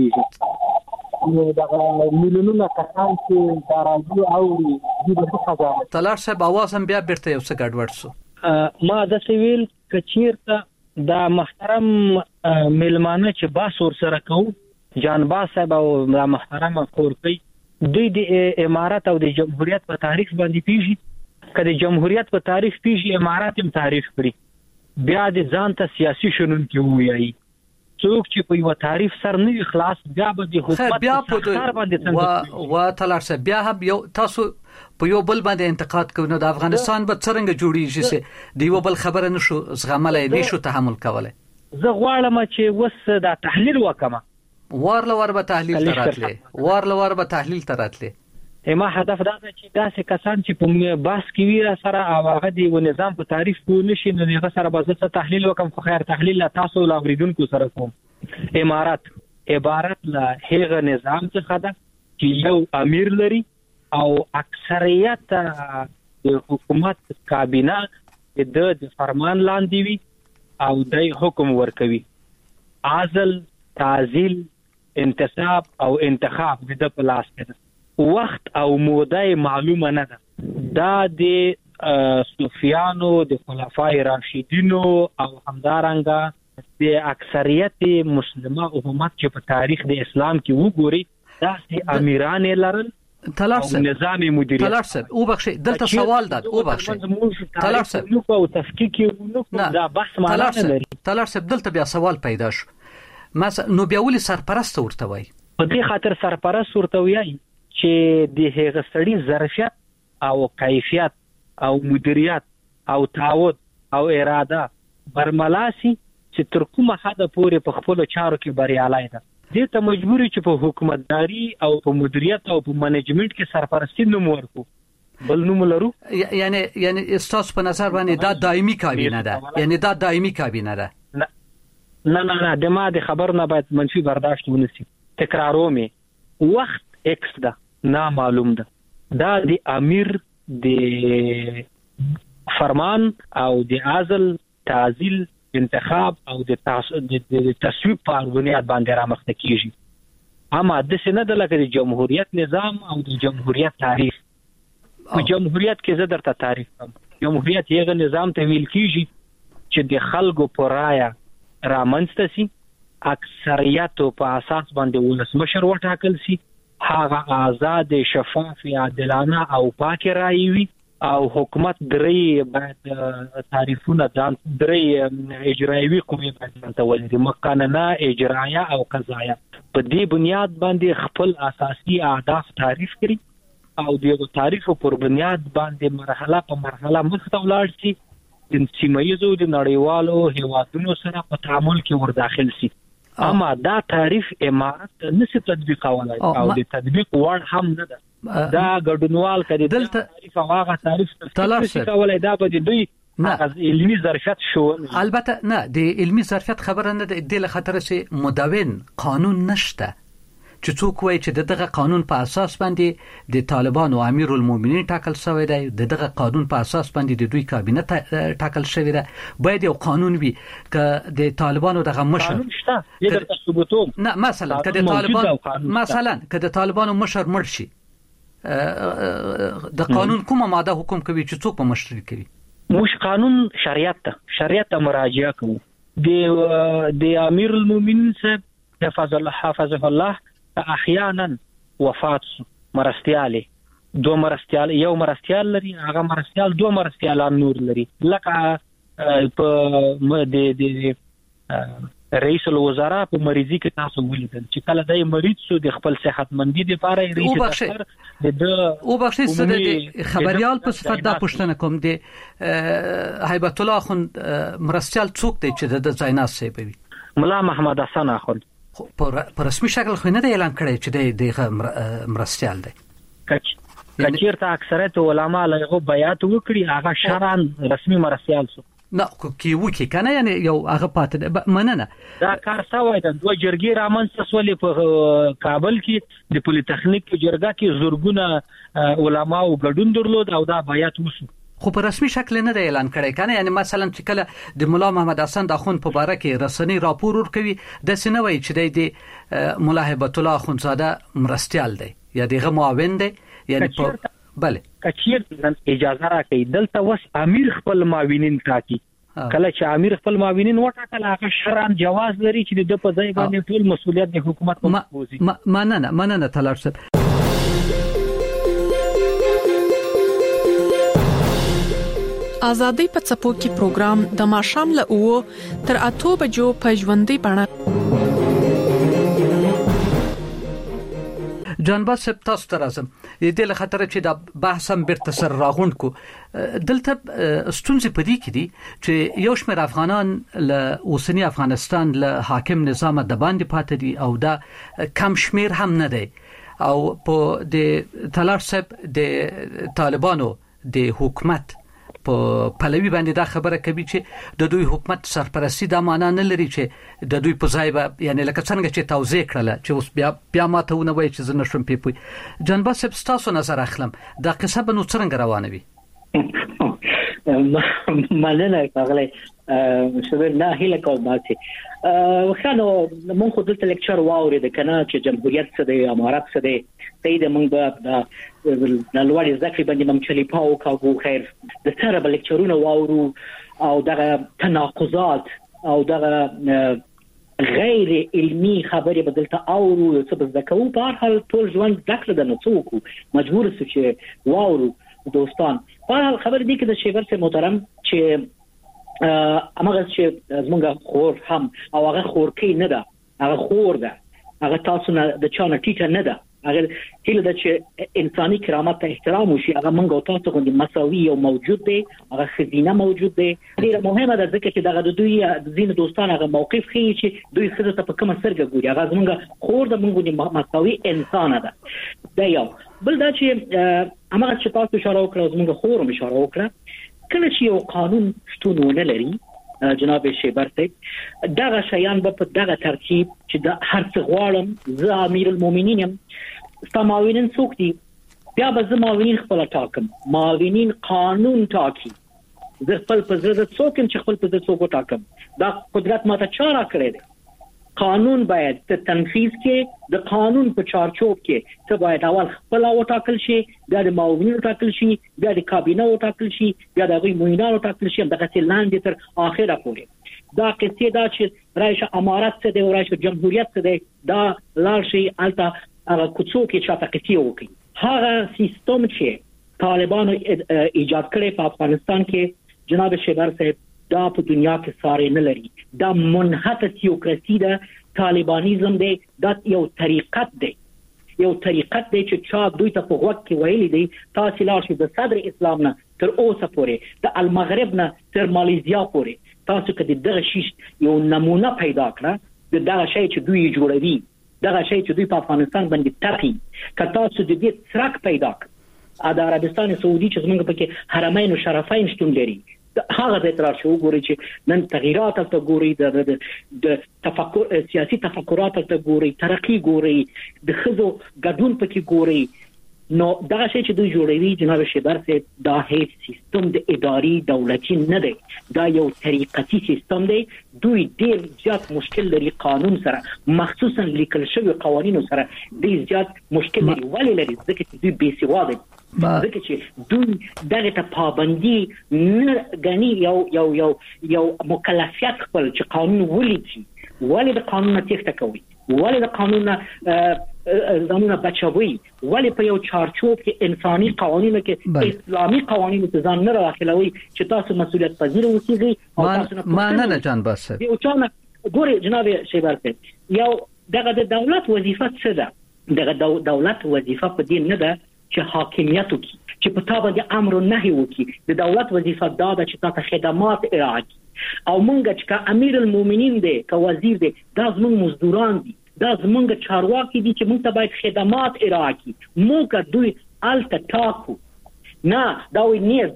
Speaker 12: خلاصيږي نو دا مليونونه کسان چې دا راځي اوري د دې خزانه.
Speaker 3: تلاړ صاحب आवाज هم بیا بیرته یو څه ګډوډ شو.
Speaker 12: ما د سیویل کچیرته دا محترم ملمانه چې باس ور سره کوو جان باس صاحب او دا محترم کورپی دوی د امارات او د جمهوریت په تاریخ باندې پیږي. کله جمهوریت په تاریخ پیږي امارات هم تاریخ کړی بیا د ځان ته سیاسي شنن کې وایي څوک چې په یو تعریف سر نه خلاص بیا به د حکومت
Speaker 3: بیا په څنګه وا تلارسه بیا هم یو تاسو په یو بل باندې انتقاد کوي نو د افغانستان به څنګه جوړیږي چې دی یو بل خبره نشو زغملای نشو تحمل کولای.
Speaker 12: زه غواړم چې وس دا تحلیل وکم
Speaker 3: وارله ور به تحلیل تراتله وارله ور به تحلیل تراتله.
Speaker 12: ما هدف دا چې داسې کسان چې په باس کې ویرا سره او هغه دی و نظام په تعریف کو نشي نو هغه سره به زه تحلیل وکم خو خیر تحلیل تاسو لا اوریدونکو سره کوم. امارات عبارت له هغه نظام څخه ده چې یو امیر لري او اکثریت د حکومت کابینه د فرمان لاندې وي او د حکم ورکوي. عزل تعزیل انتصاب او انتخاب د پلاس کې وخت او موده معلومه نه ده. دا د صوفیانو د خلفای راشدینو او همدارنګه د اکثریت مسلمه امت چې په تاریخ د اسلام کې وګوري دا د امیران لرل
Speaker 3: تلارسه
Speaker 12: نظام مدیریت.
Speaker 3: تلارسه او بخښه دلته سوال ده او بخښه تلارسه
Speaker 12: نو په تفکیک نو دا بحث معنا نه لري.
Speaker 3: تلارسه دلته بیا سوال پیدا شو مثلا نو بیا ولې سرپرست ورته وای؟
Speaker 12: په دې خاطر سرپرست ورته وای چې د هغه سړي ظرفیت او کیفیت او مدیریت او تعهد او اراده برملاسي چې تر کومه حد پورې په خپل چارو کې بریالي ده. دې ته مجبوري چې په حکومتداري او په مدیریت او په منیجمنت کې سرپرستی نوم ورکو بل نوم لرو.
Speaker 3: یعنی یعنی استاس په نظر باندې دا دایمي کابینه ده یعنی دا دایمي کابینه ده.
Speaker 12: نه نه نه د ما د خبر نه باید منفي برداشت ونسی. تکرارومي وخت ایکس ده نا معلوم ده. دا د امیر د فرمان او د عزل تعزیل انتخاب او د تصویب په بنیاد باندې رامخته کیږي. اما د سینه د لکه د جمهوریت نظام او د جمهوریت تاریخ په جمهوریت کې زه درته تعریف کوم. جمهوریت یو نظام ته ویل کیږي چې د خلکو په رایه رامنځته سي اکثریت په اساس باندې ولسمشر وټاکل سي هغه آزاد شفاف عادلانه او پاک رایي وي او حکومت درې باید تعریفونه ځان درې اجرایوي قوې باید تولري مقننه اجرایه او قضایه په دې بنیاد باندې خپل اساسي اهداف تعریف کړي او د تاریخ پر بنیاد باندې مرحله په مرحله مخته ولاړ شي د سیمایزو د نړیوالو هیوادونو سره په تعامل کې ور داخل شي. اما دا تعریف امارت نشي تطبیقولای او د تطبیق وړ هم نه ده. دا ګډونوال کړي دلته تعریف هغه تعریف تلاشي کولای دا به دوی نه علمي ظرفیت شو.
Speaker 3: البته نه د علمي ظرفیت خبره نه ده، د خطر سي مدون قانون نشته چې څوک وایي چې دغه قانون په اساس باندې د طالبان او امیر المؤمنین ټاکل شوی دی، دغه قانون په اساس باندې د دوی کابینه ټاکل شوی دی. باید یو قانون وي که د طالبانو دغه مشر
Speaker 12: قانون شته یګر تثبوتوم
Speaker 3: نه مثلا که د طالبان مثلا که د طالبانو مشر مړ شي د قانون کومه ماده حکم کوي چې څوک په مشر کوي؟
Speaker 12: مش قانون شریعت ته شریعت ته مراجعه کوي. د د امیر المؤمنین صاحب حفظ الله حفظه الله احیانا وفات مرستیاله دو مرستیال یو مرستیال لري، هغه مرستیال دو مرستیالان نور لري. لکه په د د رئیس الوزرا په مریضي کې تاسو ولیدل چې کله دای مریض شو د خپل صحتمندۍ لپاره رئیس
Speaker 3: د او بخښي څه د خبريال په صفت دا پښتنه کوم دی هیبت الله خون مرستیال څوک دی چې د ځایناس سی بوي؟
Speaker 12: ملا محمد حسن اخون
Speaker 3: په رسمي شکل خو نه دی اعلان کړی چې د مرستیال دی.
Speaker 12: کچ کچیرته اکثریت علما له بیات وکړي هغه شرعاً رسمي مرستیال شو.
Speaker 3: نه کی وکی کنه یعنی یو هغه پاتې مننه
Speaker 12: دا کار سوای د دوه جرګې رامنځته سولې په کابل کې د پولی تخنیک جرګه کې زورګونه علما او ګډون درلود او دا بیات وشو،
Speaker 3: خو په رسمي شکل نه دی اعلان کړی کنه. یعنی مثلا چې کله د مولا محمد حسن د خون په باره کې رسنی راپور ورکوي د سنوي چې د مولا هیبت الله خونزاده مرستیال دی یا دغه معاون دی یعنی په بله
Speaker 12: کچیر اجازه راکړي دلته وس امیر خپل معاونین ټاکي. کله چې امیر خپل معاونین وټاکل هغه شرعاً جواز لري چې د په ځای باندې ټول مسولیت د حکومت په بوزي.
Speaker 3: مننه مننه طلال صاحب.
Speaker 13: ازادي په څپو کې پروګرام د ماشام له او تر اته بجو په ژوندۍ بڼه.
Speaker 3: جانباز صاحب تاسو ته راځم د له خطر چې د بحث هم بیرته سر راغونډ کو. دلته ستونزې پدې کې دي چې یو شمېر افغانان له اوسنی افغانستان له حاکم نظام د باندې پاتې دي او دا کم شمېر هم نه دی او په د طلال صاحب د طالبانو د حکومت په پلوي باندې دا خبره کوي چې د دوی حکومت سرپرستی دا معنا نه لري چې د دوی په ځای به یعنی لکه څنګه چې توضیح کړل چې اوس بیا بیا ماته ونه وایي چې زنه شوم پیپوي. جنبا صاحب تاسو نظر اخلم دا قصه به نو څنګه روانه وي؟
Speaker 11: مننه کاغلی شوبر نه هله کوم ماتي وخانو مونږ خو دلته لیکچر واوري د کنه چې جمهوریت څه دی امارات څه دی سید مونږ به د لوړ ذکر باندې مونږ چلی پاو کاغو خیر د سره بل لیکچرونه واورو او دغه تناقضات او دغه غیر علمي خبرې بدلته اورو څه بزدکو په هر حال ټول ژوند ذکر د نڅوکو مجبور سو چې واورو دوستان. په هر خبر دي کې د شیبر سے محترم چې امغه چې زمونږ خور هم او هغه خور کې نه ده، هغه خور ده، هغه تاسو نه د چانه ټیټه نه ده، هغه هله د چې انساني کرامت ته احترام وشي، هغه موږ او تاسو غوندي مساوي او موجود دی، هغه خزینه موجود دی. ډیره مهمه ده ځکه چې دغه د دوی د زین دوستان هغه موقف خي چې دوی خزه ته په کومه سرګه ګوري، هغه زمونږ خور ده، موږ غوندي مساوي انسان ده. دا یو بل دا چې امغه چې تاسو اشاره وکړه زمونږ خور هم اشاره وکړه کله چې یو قانون شتون ونه لري جناب شیبر صاحب دغه شیان په دغه ترتیب چې د هر څه غواړم زه امیر المؤمنین یم معاونین څوک دي بیا به زه معاونین خپل ټاکم، معاونین قانون ټاکي، زه خپل په زړه څوک چې خپل په زړه څوک ټاکم. دا قدرت ماته چا را کړی دی؟ قانون باید ته تنفیذ کې د قانون په چارچوب کې ته باید اول خپل وټاکل شي، بیا د معاونین وټاکل شي، بیا د کابینه وټاکل شي، بیا د غوی معاونین وټاکل شي، دغه څه لاندې تر اخره پورې. دا قصې دا چې رایشه امارات څه دی او رایشه جمهوریت څه دی دا لار شي الته هغه کوڅو کې چاته قصې وکړي. هغه سیستم چې طالبانو ایجاد کړی په افغانستان کې جناب شیبر صاحب دا په دنیا کې ساري نه لري. دا منحت تیوکراسي ده، طالبانیزم دی، دا یو طریقت دی. یو طریقت دی چې چا دوی ته په وخت کې ویلي دی تاسو لاړ شئ د صدر اسلام نه تر اوسه پورې د المغرب نه تر ماليزیا پورې تاسو کدي دغه شی یو نمونه پیدا کړه د دغه شی چې دوی جوړوي دغه شی چې دوی په افغانستان باندې تاپي که تاسو د دې څرک پیدا کړ د عربستان سعودي چې موږ پکې حرمین او شرفین شتون لري هغه د اعتراض شو ګوري چې نن تغیرات ته ګوري د د تفکر سیاسي تفکرات ته ګوري ترقی ګوري د خزو ګډون پکې ګوري نو دا شی چې دوی جوړوي جناب شیبر سه دا هیڅ سیستم د اداري دولتي نه دی دا یو طریقتي سیستم دی دوی ډیر زیات مشکل لري قانون سره مخصوصا لیکل شوی قوانینو سره ډیر زیات مشکل لري ولې لري ځکه چې دوی بې سواده ځکه چې دوی دغه ته پابندي نه غني یو یو یو یو مکلفیت خپل چې قانون ولیکي ولې د قانون تخته کوي ولې د قانون زمونه بچوي ولې په یو چارچوب کې انساني قوانینو کې اسلامي قوانینو ته ځان نه راخلوي چې تاسو مسؤلیت پذیر اوسئ او تاسو نه
Speaker 3: ما نه جان باسه
Speaker 11: یو چانه ګوري جناب شیبر یو دغه د دولت وظیفه څه ده دغه دولت وظیفه په دې نه ده چې حاکمیت وکړي چې په تابع د امر او نهي وکړي د دولت وظیفه دا ده چې تاسو خدمات ارائه کړي او مونږ چې امیر المؤمنین دی که وزیر دی دا زموږ مزدوران دي دا زمونږ چارواکي دي چې موږ ته باید خدمات ارائه کړي موږ دوی الته ټاکو نه دا وی نه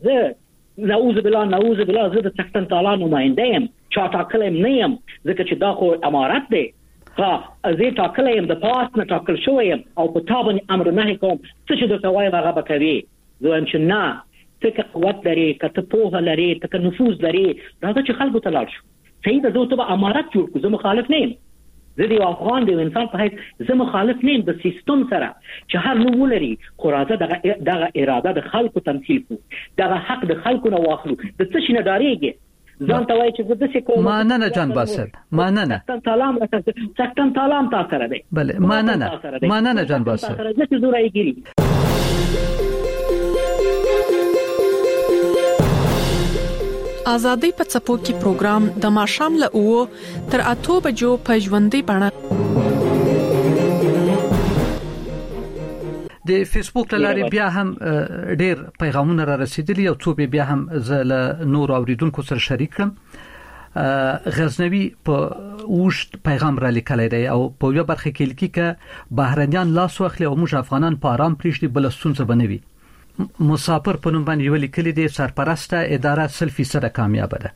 Speaker 11: زه نعوذ بالله نعوذ بالله زه د څښتن تعالی نماینده یم چا ټاکلم نه یم ځکه چې دا خو امارت دی ها زه ټاکلم د پاس نه ټاکل شوم او په تابع امر نه کوم څه چې د توای هغه بکوي زه هم چې نه څه قوت لري کته په لري ته نفوذ لري دا چې خلکو ته لاړ شو صحیح ده زه ته امارت جوړ کو زه مخالف نه یم زه د افغان د انسان په هیڅ زه مخالف نه یم د سیستم سره چې هر نو ولري خو راځه دغه دغه اراده د خلکو تمثيل کو دغه حق د خلکو نه واخلو د څه شي نه ډاریږي ځان ته وایي چې زه د څه کوم
Speaker 3: ما نه نه جان باسد ما نه نه
Speaker 11: څنګه سلام څنګه سلام تاسو سره دی
Speaker 3: بله ما نه نه ما نه نه جان باسد
Speaker 11: سره چې زوره یې ګری
Speaker 13: ازادي په څپو کې پروګرام د ماشام له او تر اته بجو په ژوندۍ بڼه
Speaker 3: د فیسبوک لاري بیا هم ډیر پیغامونه را رسیدلي او څو بیا هم زله نور اوریدونکو سره شریک کړم غزنوي په اوشت پیغام را لیکلی دی او په یو برخه کې لیکي ک بهرنیان لاس واخلي او موږ افغانان په آرام پریږدي بلستون څه بنوي مسافر په نوم باندې ویل کلی دی سرپرسته اداره سل فیصد کامیاب ده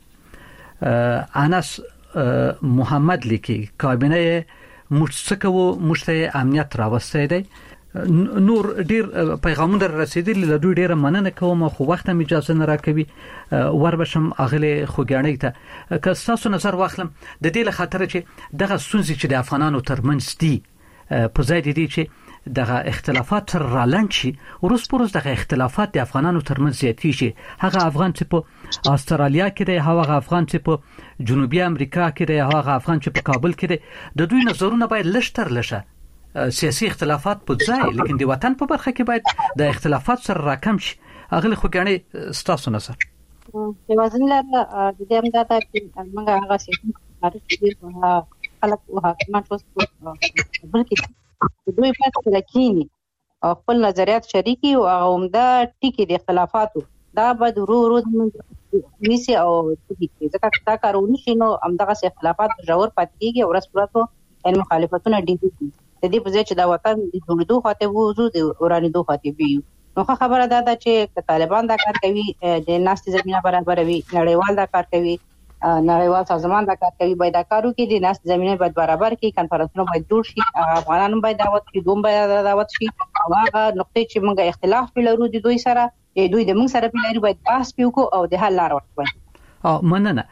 Speaker 3: انس محمد لیکي کابینه مشتکو مشته امنیت راوستي دی نور ډیر پیغامونه رسیدلي له دوی ډیره مننه کوم خو وخت هم اجازه نه راکوي وربشم اغله خوګانی ته که تاسو نظر واخلم د دې له خاطر چې دغه سنځي چې د افغانانو ترمنځ دي په ځای دي چې دغه اختلافات رالند شي ورس پروس دغه اختلافات د افغانانو ترمنځ زیاتی شي هغه افغان چې په استرالیا کې دی هغه افغان چې په جنوبي امریکا کې دی هغه افغان چې په کابل کې دی د دوی نظرونه باید لشتر لشه سیاسي اختلافات په ځای لیکن د وطن په برخه کې باید د اختلافات سره راکم شي اغلی خوګانی ستاسو نظر
Speaker 10: په وزن لاره د دې امداده چې موږ هغه سیاسي اړیکې خلک او حکومت اوس بلکې دوی په تلکینی او خپل نظریات شریکي او عمده ټکی د اختلافاتو دا به ورو ورو نیسی او ټکی ځکه دا کارونه شنو همدغه اختلافات جوړ پاتېږي او رسپراتو ان مخالفتونه ډیږي د دې په ځای چې دا وطن د جوړېدو خاطر وځو د ورانېدو خاطر وي نو خبره ده چې طالبان دا کار کوي د ناستې زمينه برابروي نړیوال دا کار کوي نړیوال سازمان دا کار کوي باید دا کارو کې د ناستې زمينه باید برابر کړي کانفرنسونه باید جوړ شي افغانانو باید دعوت شي دوم باید دعوت شي هغه نقطې چې موږ اختلاف لرو د دوی سره دوی د موږ سره پیلاري باید بحث وکړو او د حل لار ورکړو
Speaker 3: او مننه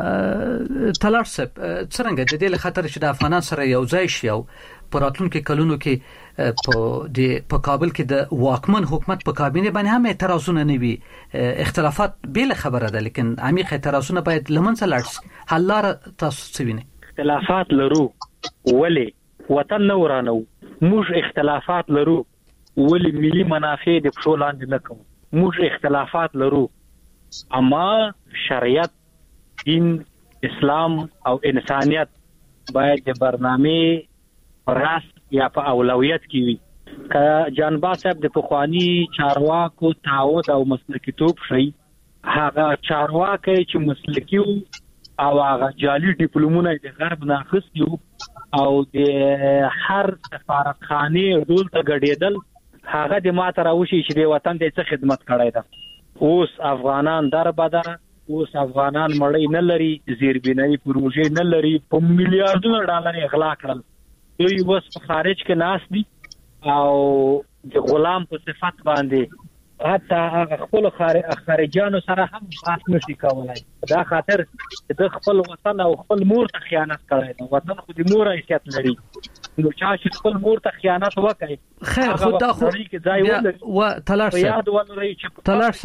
Speaker 3: تلارسب څنګه د دې له خاطر چې د افغانان سره یو ځای شي او پراتونکو کلونو کې په د په کابل کې د واکمن حکومت په کابینه باندې هم اعتراضونه نه وي اختلافات به خبره ده لیکن عمیق اعتراضونه باید لمنځه لاړ شي حل لار تاسو څه وینئ
Speaker 12: اختلافات لرو ولی وطن نه ورانو موږ اختلافات لرو ولی ملي منافع د پښو لاندې نه کوو موږ اختلافات لرو اما شریعت دین اسلام او انسانیت باید د برنامه راس یا په اولویت کې وي ک جانبا صاحب د پخوانی چارواکو تعهد او مسلکیتوب شي هغه چارواکي چې مسلکي او هغه جعلي ډیپلومونه د غرب نه اخیستي او د هر سفارتخانه ډول ته ګډېدل هغه د ماته راوشي چې د وطن د څه خدمت کړای دا اوس افغانان در بدر اوس افغانان مړی نه لري زیربینای پروژې نه لري په میلیارډونو ډالر اغلا کړل دوی اوس په خارج کې ناس دي او د غلام په صفت باندې حتی هغه خپل خارجانو سره هم خاص نشي کولای دا خاطر د خپل وطن او خپل مور ته خیانت کړی دا وطن خو د مور حیثیت لري نو چې خپل مور ته خیانت وکړي
Speaker 3: خیر خدا خو و تلاش
Speaker 12: یاد ولري چې
Speaker 3: تلاش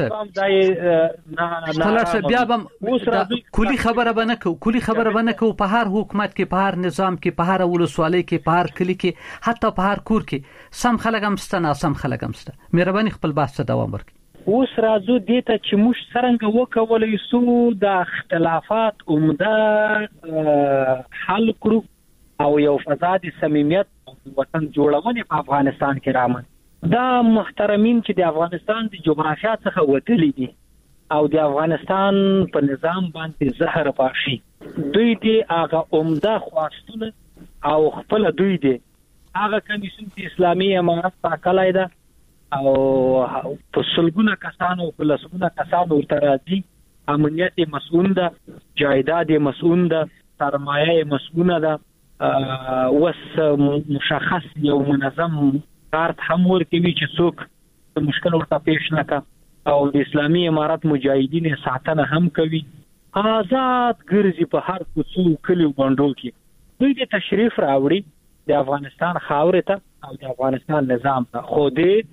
Speaker 3: تلاش بیا بم کلی خبره بنه کو کلی خبره بنه کو په هر حکومت کې په هر نظام کې په هر ولسوالۍ کې په هر کلی کې حتی په هر کور کې سم خلک هم ستنه سم خلک هم ستنه مهرباني خپل بحث ته دوام ورکړئ
Speaker 12: اوس راځو دې ته چې موږ څنګه وکولای شو د اختلافات عمده حل کړو او یو فساد صمیمیت وطن جوړونه په افغانستان کې رامن دا محترمین چې د افغانستان د جغرافیا څخه وتلی دي او د افغانستان په نظام باندې زهر پاشي دوی دې هغه عمده خواستونه او خپل دوی دې هغه کمیسیون چې اسلامي امارت پاکلای ده او په سلګونه کسانو په لسګونه کسانو ترازی امنیت مسؤل ده جایداد مسؤل ده سرمایه مسؤل ده وس مشخص یو منظم کارت هم ورکوي چې څوک مشکل ورته پیش نکا او د اسلامي امارت مجاهدین ساتنه هم کوي آزاد ګرځي په هر کوڅو کلیو باندې کې دوی د تشریف راوړي د افغانستان خاورې ته او د افغانستان نظام ته خو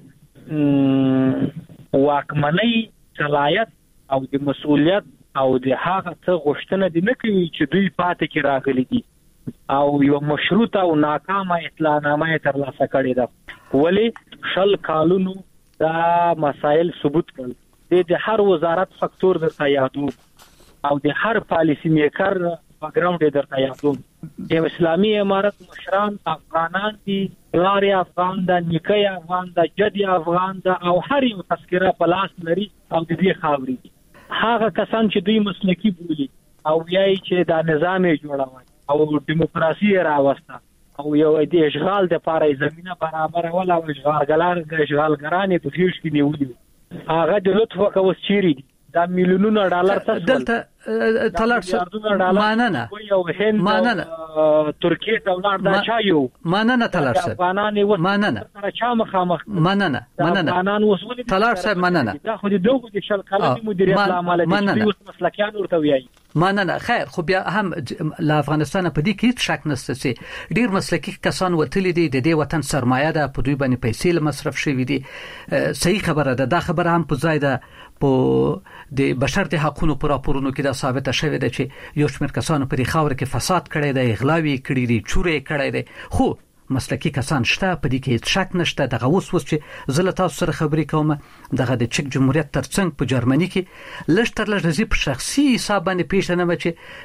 Speaker 12: دې واکمنۍ صلاحیت او د مسؤلیت او د هغه څه غوښتنه دي نه کوي چې دوی پاتې کې راغلي دي او یو مشروطه او ناکامه اطلاعنامه ترلاسه کړې ده ولی شل کالونو دا مسائل ثبوت کړل د هر وزارت فاکتور درته یادو او د هر پالیسی میکر بیکګراوند درته یادو د اسلامي امارت مشران افغانان دي لاري افغان د نیکي افغان د جدي افغان د او هر یو تذکره پلاس لري او د دې خاوري هغه کسان چې دوی مسلکی بولي او یای چې دا نظام جوړوي او دیموکراسي راوسته او یو د اشغال د پاره زمينه برابر ولا او اشغالګران اشغالګران په فیش کې نیولي هغه د لطف کوس چیري دا میلیونونه ډالر تاسو
Speaker 3: دلته تلار ماننه ماننه
Speaker 12: ترکیه دولت دا چا یو
Speaker 3: ماننه تلار
Speaker 12: افغانان و
Speaker 3: ماننه
Speaker 12: چا مخامخ
Speaker 3: ماننه ماننه
Speaker 12: افغانان وسولي
Speaker 3: تلار صاحب ماننه
Speaker 12: دا خو د دوه د شل کلمې مدیریت عمل دي چې مسلکیان ورته وایي
Speaker 3: ماننه خیر خو بیا هم له افغانستان په دې کې شک نشته چې ډیر مسلکي کسان وتلی دي د دې وطن سرمایه ده په دوی باندې پیسې مصرف شوي دي صحیح خبره ده دا خبره هم په ځای ده په د بشر د حقوقو پر راپورونو کې دا ثابته شوې ده چې یو شمېر کسانو په خاور کې فساد کړی دی اغلاوي کړی دی چورې کړی دی خو مسلکي کسان شته په دې کې شک نشته دغه اوس اوس چې زله تاسو سره خبرې کوم دغه د چک جمهوریت ترڅنګ په جرمني کې لشتر لږ په شخصي حساب باندې پیژنم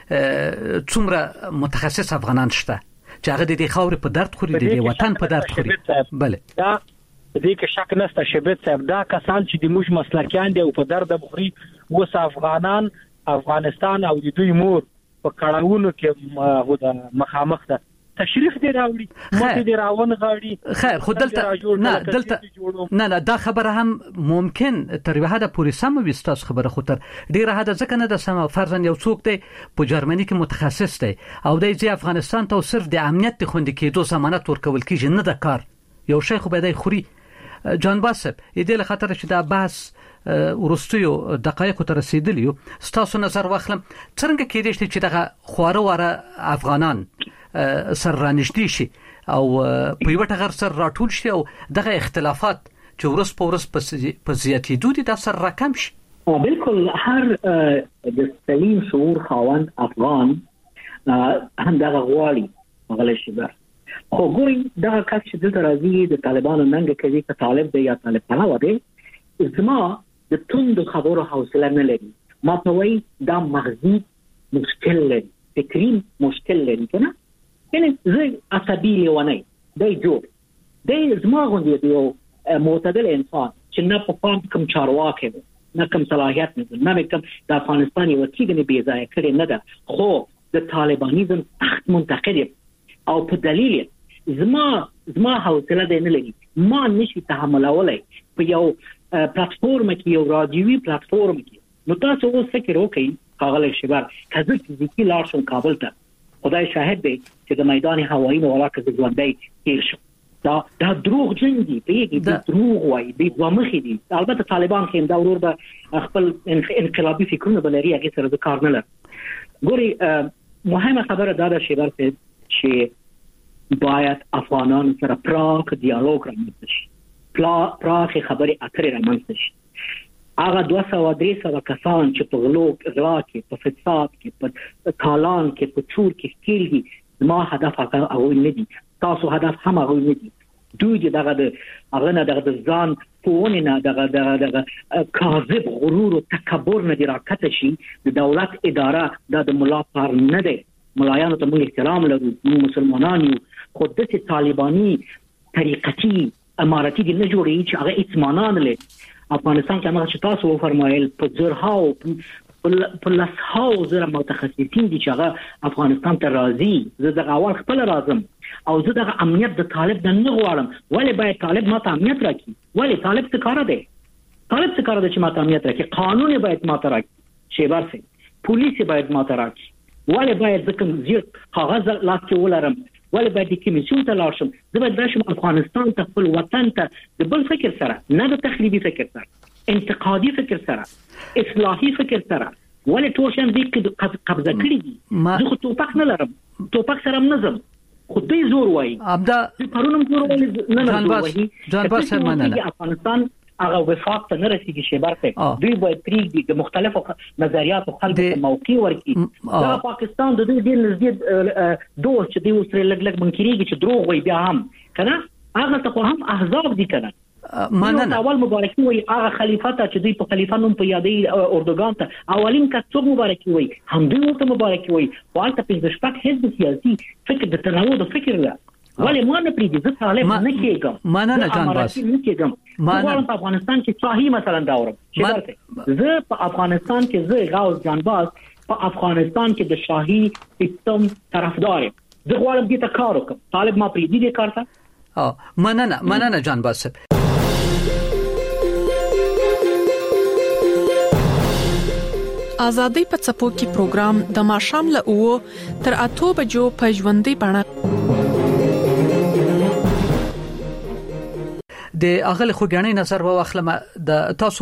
Speaker 3: چې څومره متخصص افغانان شته چې هغه د خاور په درد خوري د وطن په درد خوري بله
Speaker 12: دا دې کې شک نشته شبت صاحب دا کسان چې د موږ مسلکیان دي او په درد بخوري وس افغانان افغانستان او د دوی مور په کړهونو کې مخامخ ده تشریف دی راوړي مو دې راون غاړي
Speaker 3: خیر خو دلته نه دلته نه نه دا خبره هم ممکن تر یو حد پورې سم وي ستاسو خبره خو تر ډیره حد ځکه نه د سم فرضاً یو څوک دی په جرمني کې متخصص دی او د افغانستان ته صرف د امنیت د خوندې کېدو ضمانت ورکول کیږي نه د کار یو شی خو به دی خوري جان باسب دې له خاطر چې دا بحث ورستیو دقایق ته رسیدلی ستاسو نظر واخلم څنګه کېدې چې دغه خواره واره افغانان سر رانشدي شي او په یو ټغر سر راټول شي او دغه اختلافات چې ورس په ورس په زیاتېدو دي د سر رقم شي
Speaker 11: بالکل هر د سلیم شعور خاوند افغان هم دغه غواړي غلې شي بر خو ګورئ دغه کس چې دلته راځي د طالبانو ننګ کوي که طالب دی یا طالب پلوه دی زما د توند خبرو حوصله نه لري ما ته وایي دا مغزي مشکل لري فکري مشکل لري کنه یعنی زه عصبي لیونی دی جوړ دی زما زما غوندي دی یو معتدل انسان چې نه په پام کوم چارواکي نه کوم صلاحیت نه نه کوم د افغانستان یو کېږي بي ځای کړي نه ده خو د طالبانیزم تحت منتقد او په دلیل زما زما حوصله ده نه لري ما نشي تحملولای په یو پلیټفارم کې یو رادیوي پلیټفارم کې نو تاسو اوس فکر وکړئ هغه شبر کله فزیکی لار شم کابل ته خدای شاهد دی چې د میدان هوایی نو ولاکه ځوندای تیر شو دا دا دروغ جن دي پیږي دا دروغ وای دي ومخې دي البته طالبان کې دا ورور به خپل انقلابي فکرونه بلري هغه سره د کار نه لري ګوري مهمه خبره دا ده شبر چې باید افغانان سره پراخ دیالوګ رامنځته شي پراخ خبرې اترې رامنځته شي هغه دوه سوه درې سوه کسان چې په غلو غلا کې په فساد کې په تالان کې په چور کې ښکیل دي ما هدف هغه نه دي تاسو هدف هم هغه نه دي دوی دغه د هغه نه دغه ځان پهونه نه دغه دغه کاذب غرور او تکبر نه دی راکته شي د دولت اداره د ملا پر نه دی ملایانو ته موږ احترام لرو موږ مسلمانان یو خو د طالباني طریقتي اماراتي د نه جوړي چې هغه اطمینان لري افغانستان کې هغه چې تاسو وفرمایل په زرهاو په لسهاو زره متخصصین دي چې هغه افغانستان ته راځي زه د اول خپل راځم او زه د امنیت د طالب د نه غواړم ولی باید طالب ماته امنیت راکړي ولی طالب څه کار دی طالب څه کار دی چې ماته امنیت راکړي قانون باید ماته راکړي شیبر سي پولیس باید ماته راکړي ولی باید ځکه زیر کاغذ لاس کې ولرم ولی باید د کمیسیون ته لاړ شم زه باید راشم افغانستان ته خپل وطن ته د بل فکر سره نه د تخریبي فکر سره انتقادي فکر سره اصلاحي فکر سره ولی ټول شم دې قبضه کړی دي زه خو توپک نه لرم توپک سره نظم خو دې زور وایي
Speaker 3: ابدا
Speaker 11: پرونم زور وایي نه نه
Speaker 3: وایي جان باز مننه
Speaker 11: افغانستان هغه وفاق ته نه رسیدي شیبر ته دوی باید پریږدي د مختلفو نظریاتو خلکو ته موقع ورکړي دا پاکستان د دوی ډیر نږدې دوست چې دوی اوسره لګ لګ منکريږي چې دروغ وایي بیا هم کنه هغه ته هم احزاب دي کنه مننه اول مبارکي وایي هغه خلیفہ ته چې دوی په خلیفہ نوم په یادې اردوغان ته اولین کڅو مبارکي وایي هم دوی ورته مبارکي وایي والته په ځشپک حزب سیاسي فکر د تنوع د فکر لا ولی ما نه پریږدي زه طالب نه کېږم
Speaker 3: مننه جان باز
Speaker 11: نه کېږم زه په افغانستان کې صحیح مثلا داورم زه په افغانستان کې زه غاوز جان باز په افغانستان کې د شاهي سیستم طرفدار یم زه غواړم دې ته کار وکړم طالب ما پریږدي دې کار ته
Speaker 3: اه مننه مننه جان باز
Speaker 13: ازادي په څپو کې پروګرام د ماشام له او تر اته بجو په ژوندۍ بڼه
Speaker 3: د اغل خوګانی نظر واخلم د تاسو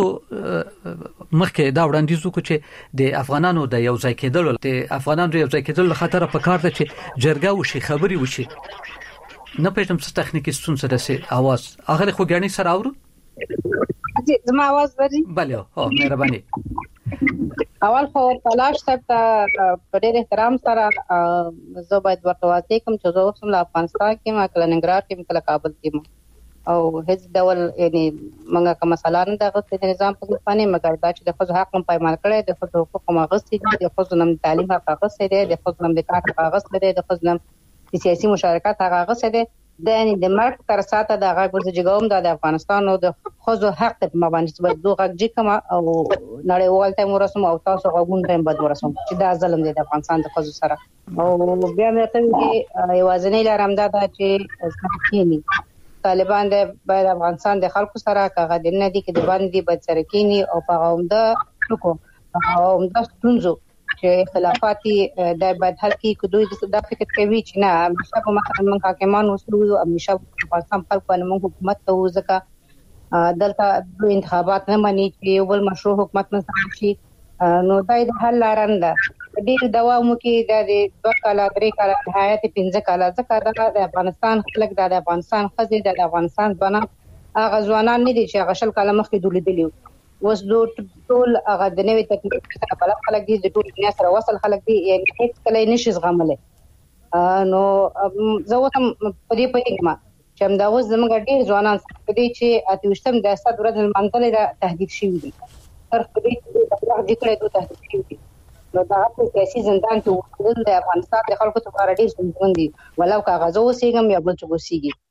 Speaker 3: مخکې دا وړاندیز وکړو چې د افغانانو د یو ځای کېدل د افغانانو د یو ځای کېدل خطر په کار ده چې جرګه وشي خبري وشي نه پېژنم څه تخنیکی ستونزه ده سي आवाज اغل خوګانی سره اورو
Speaker 10: زما आवाज وري
Speaker 3: بله او مهرباني
Speaker 10: اول خو تلاش ته په ډېر احترام سره زه باید ورته واځي کوم چې زه اوسم له افغانستان کې ما کله ننګرهار کې کله کابل کې او هیڅ ډول یعنی موږ کوم مثلا نه دغه نظام په ځانې مګر دا چې د خپل حق په پایمال کړي د خپل حقوق مغصي دي د خپل نم تعلیم حق غصه دي د خپل نم د کار حق غصه دي د خپل نم سیاسي مشارکت حق غصه دي د یعنی د مرګ تر ساته د غیر ځګوم د افغانستان او د خپل حق په مبانی چې دوه غږ کما او نړیوال ته مرسم او تاسو غوون ته بد ورسم چې دا ظلم دی د افغانستان د خپل سره او بیا مې ته کې یوازنی لارم دا چې سمکینی طالبان د باید افغانستان د خلکو سره کاغه د نه دي کې د باندې بد سره کینی او په اومده ټکو او اومده ستونزو چې خلافاتي د باید حل کې کوی د فکر کوي چې نه همیشه په مثلا من حاکمان وسلو همیشه په پاکستان خلک باندې موږ حکومت ته وځکه دلته د انتخابات نه مانی چې یو بل مشروع حکومت نه شي نو دا د حل لارنده ډیر دوام کې د دوه کاله درې کاله نهایت پنځه کاله ځکه د افغانستان خلک د افغانستان خزي د افغانستان ځوانان هغه ځوانان نه دي چې هغه شل کاله مخکې دلیدلی اوس دوی ټول هغه د نوې تکنیک سره بل خلک دي د ټول دنیا سره وصل خلک دي یعنی هیڅ کله نشي زغمله نو زه وتم په دې پېښه ما چې هم دا اوس زموږ ډیر ځوانان په دې چې اتوشتم د اسد ورځ منځله د تهدید شوی دي تر دې چې د ذکر د تهدید شوی دي نو دا په سیاسي زندان کې د افغانستان د خلکو لپاره ډیر ستونزمن دي ولو کاغذ اوسېږم یا بل څه اوسېږي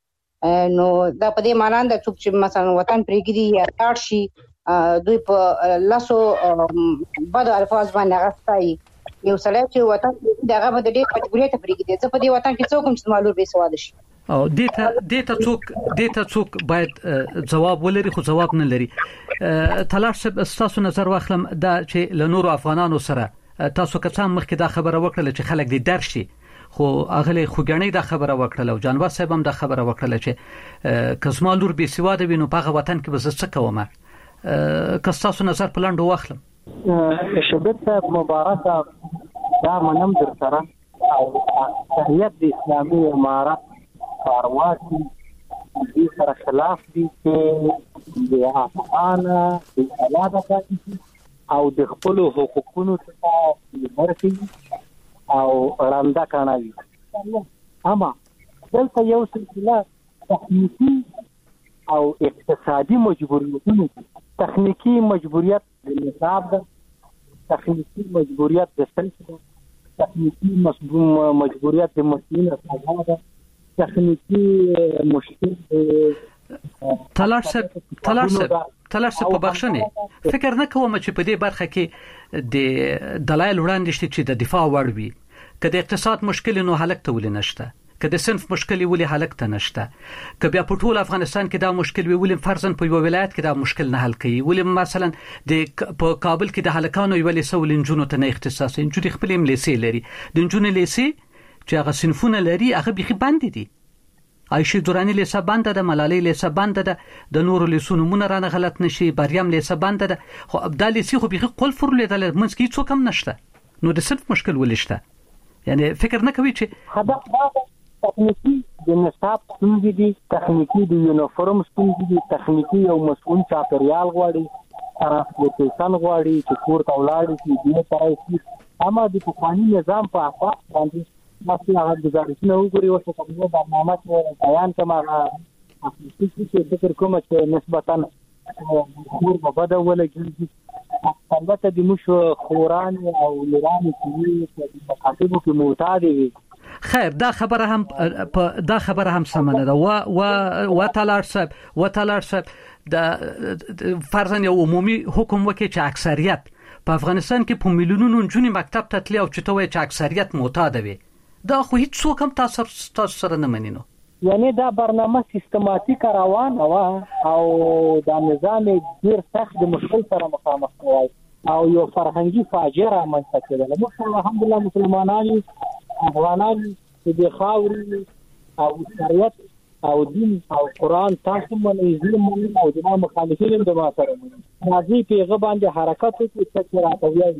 Speaker 10: نو دا په دې معنی د څوک چې مثلا وطن پرېږدي یا لاړ شي دوی په لاسو بد الفاظ باندې غستای یو سړی چې وطن دغه په دې کټګوري ته پرېږدي چې په دې وطن کې څوک هم معلوم به سواد شي
Speaker 3: او دیتا دیتا څوک دیتا څوک باید جواب ولري خو جواب نه لري. تلاش تاسو نظر واخلم دا چې له نورو افغانانو سره تاسو کڅام مخکې دا خبره وکړه چې خلک دې درشي خو اغله خوګنۍ دا خبره وکړه او جانبار صاحب هم دا خبره وکړه چې کزما لور به سواد وینو په غوطن کې به څه کومه که تاسو نظر په لاندې واخلم.
Speaker 12: شبت صاحب مبارکه دا منم در سره او شریعت د اسلامي امارت کارواتي د سره خلاف دي چې د افغان د علاوه او د خپل حقوقونو څخه ورسي او راندا کانوي اما دلته یو سلسله تخنیکی او اقتصادي مجبوریتونه تخنیکی مجبوریت د نصاب ده تخنیکی مجبوریت د سلسله تخنیکی مجبوریت د مسؤلین سره ده تخنیکی مشکل
Speaker 3: تلاش تلاش تلاش په بخښنه فکر نه کوم چې په دې برخه کې د دلایل وړاندې شته چې د دفاع وړ وي کله اقتصاد مشکل نو حل کول نشته کله صنف مشکل ویلي حل کته نشته کله بیا په ټول افغانستان کې دا مشکل ویلي فرضاً په یو ولایت کې دا مشکل نه حل کوي ویلي مثلا د په کابل کې د هلکانو ویلي سول انجونو ته نه اختصاص انجونی خپل لیسي لري د انجونی لیسي چې هغه صنفونه لري هغه بيخي باندې دي عائشه دورانی لیسه بند ده ملالۍ لیسه بند ده د نورو لیسونو مونږ رانه غلط نشي بریم لیسه بند ده خو ابدالي سی خو بيخي قل فرلې د منځ کې څوک هم نشته نو د صرف مشکل ولشته یعنی فکر نه کوي چې
Speaker 12: هدف تخنیکی د نصاب څنګه دي تخنیکی د یونیفورم څنګه دي تخنیکی او مسؤل چاپریال غواړي ترانسپورټیشن غواړي چې کور ته ولاړ شي دې طرح اما د قانوني نظام په اساس باندې مخکې هغه گزارشونه وګوري او څه کومه برنامه چې بیان کما اخلي چې فکر کوم چې نسبتاً کور په بده ولګي البته د مشو خوران او لران چې په خاطر کې معتاد وي
Speaker 3: خیر دا خبره هم دا خبره هم سمنه ده و و و تلار صاحب و تلار صاحب د فرضاً یو عمومي حکم وکړي چې اکثریت په افغانستان کې په میلیونونو جنې مکتب ته تللی او چې ته وایې چې اکثریت معتاد وي دا خو هیڅ څوک هم تاسو تاسو سره نه منینو
Speaker 12: یعنی دا برنامه سیستماتیک روان و او دا نظام ډیر سخت د مشکل سره مخامخ وای او یو فرهنګي فاجعه رامنځته کړه موږ الحمدلله مسلمانان افغانان د خاوري او شریعت او دین او قران تاسو باندې ظلم او د مخالفین د ما سره راځي پیغه باندې حرکت کوي چې راځي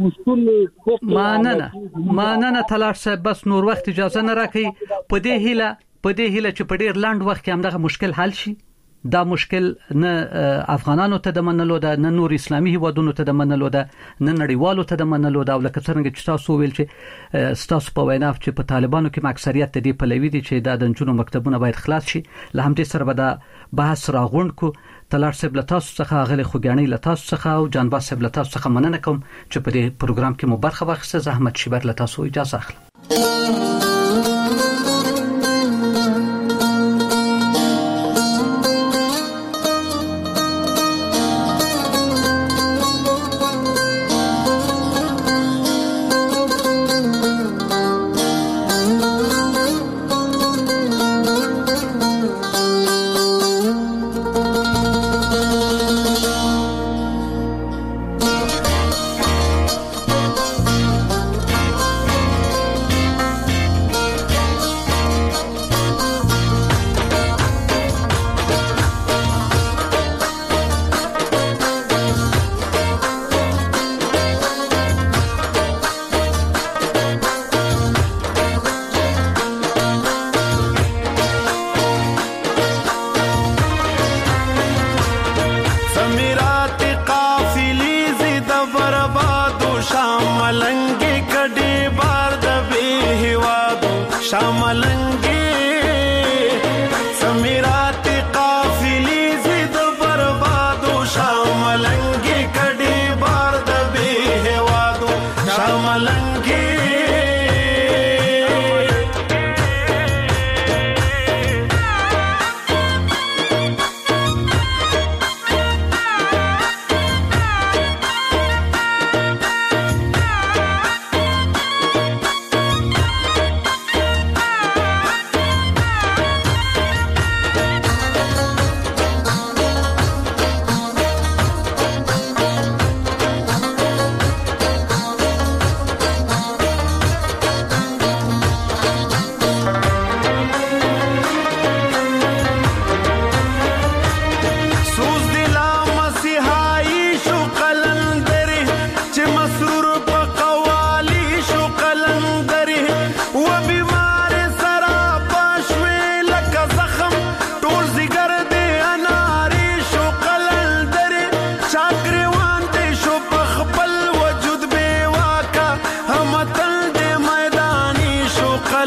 Speaker 3: ماننه ماننه تلاش صاحب بس نور وخت اجازه نه راکې په دې هیله په دې هیله چې په ډیر لاند وخت کې هم دغه مشکل حل شي دا مشکل نه افغانانو ته د منلو ده نه نور اسلامي هیوادونو ته د منلو ده نه نړیوالو ته د منلو ده او لکه څنګه چې تاسو ویل چې تاسو په وینا چې په طالبانو کې اکثریت د دې پلوي دي چې د دنجونو مکتبونه باید خلاص شي له همدې سره به دا بحث راغونډ کو تلار صاحب له تاسو څخه غلي خوګانی له تاسو څخه او جانباز صاحب له تاسو څخه مننه کوم چې په دې پروګرام کې مو برخه واخیسته زحمت شیبر له تاسو اجازه اخلم.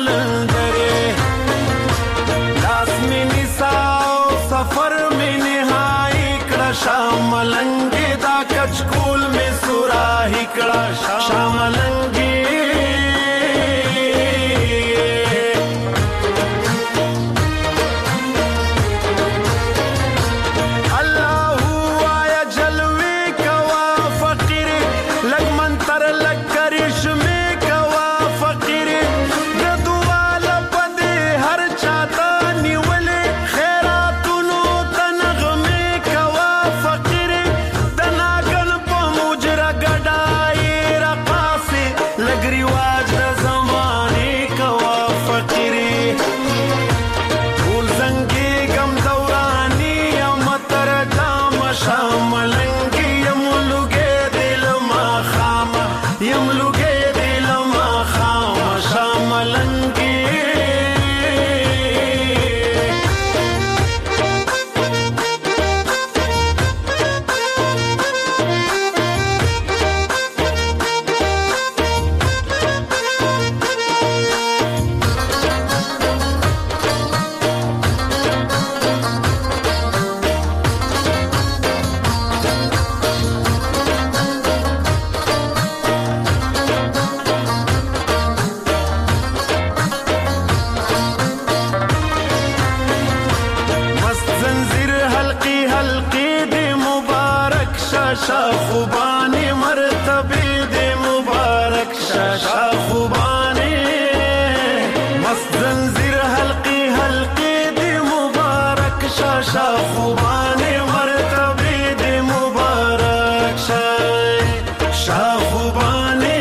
Speaker 14: ملنګره لاس می نساو سفر می نهایی کړه شاملنګي دا کچکول می سوراهي کړه شاملنګي خوبانی مرتبه دے مبارک شاشا خوبانی مست زنجیر حلقی حلقی دے مبارک شاشا خوبانی مرتبه دے مبارک شاشا خوبانی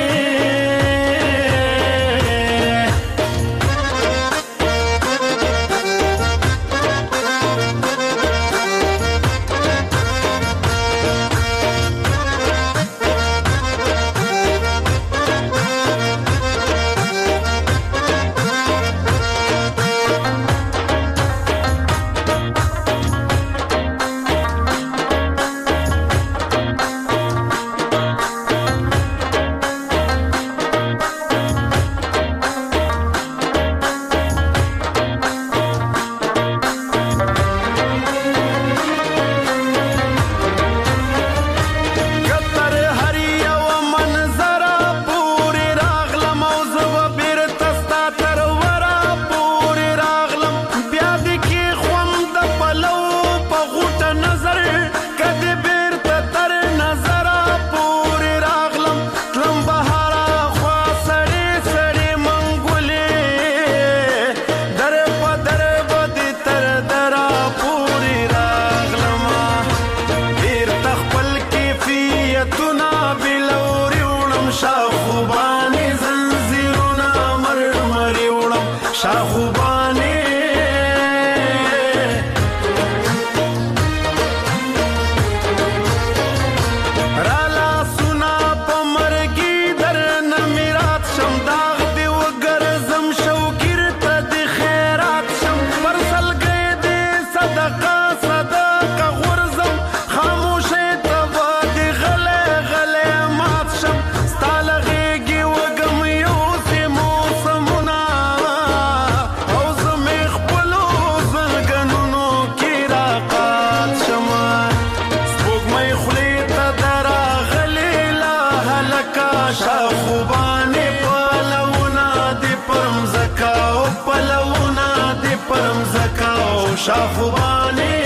Speaker 14: شاخوبانی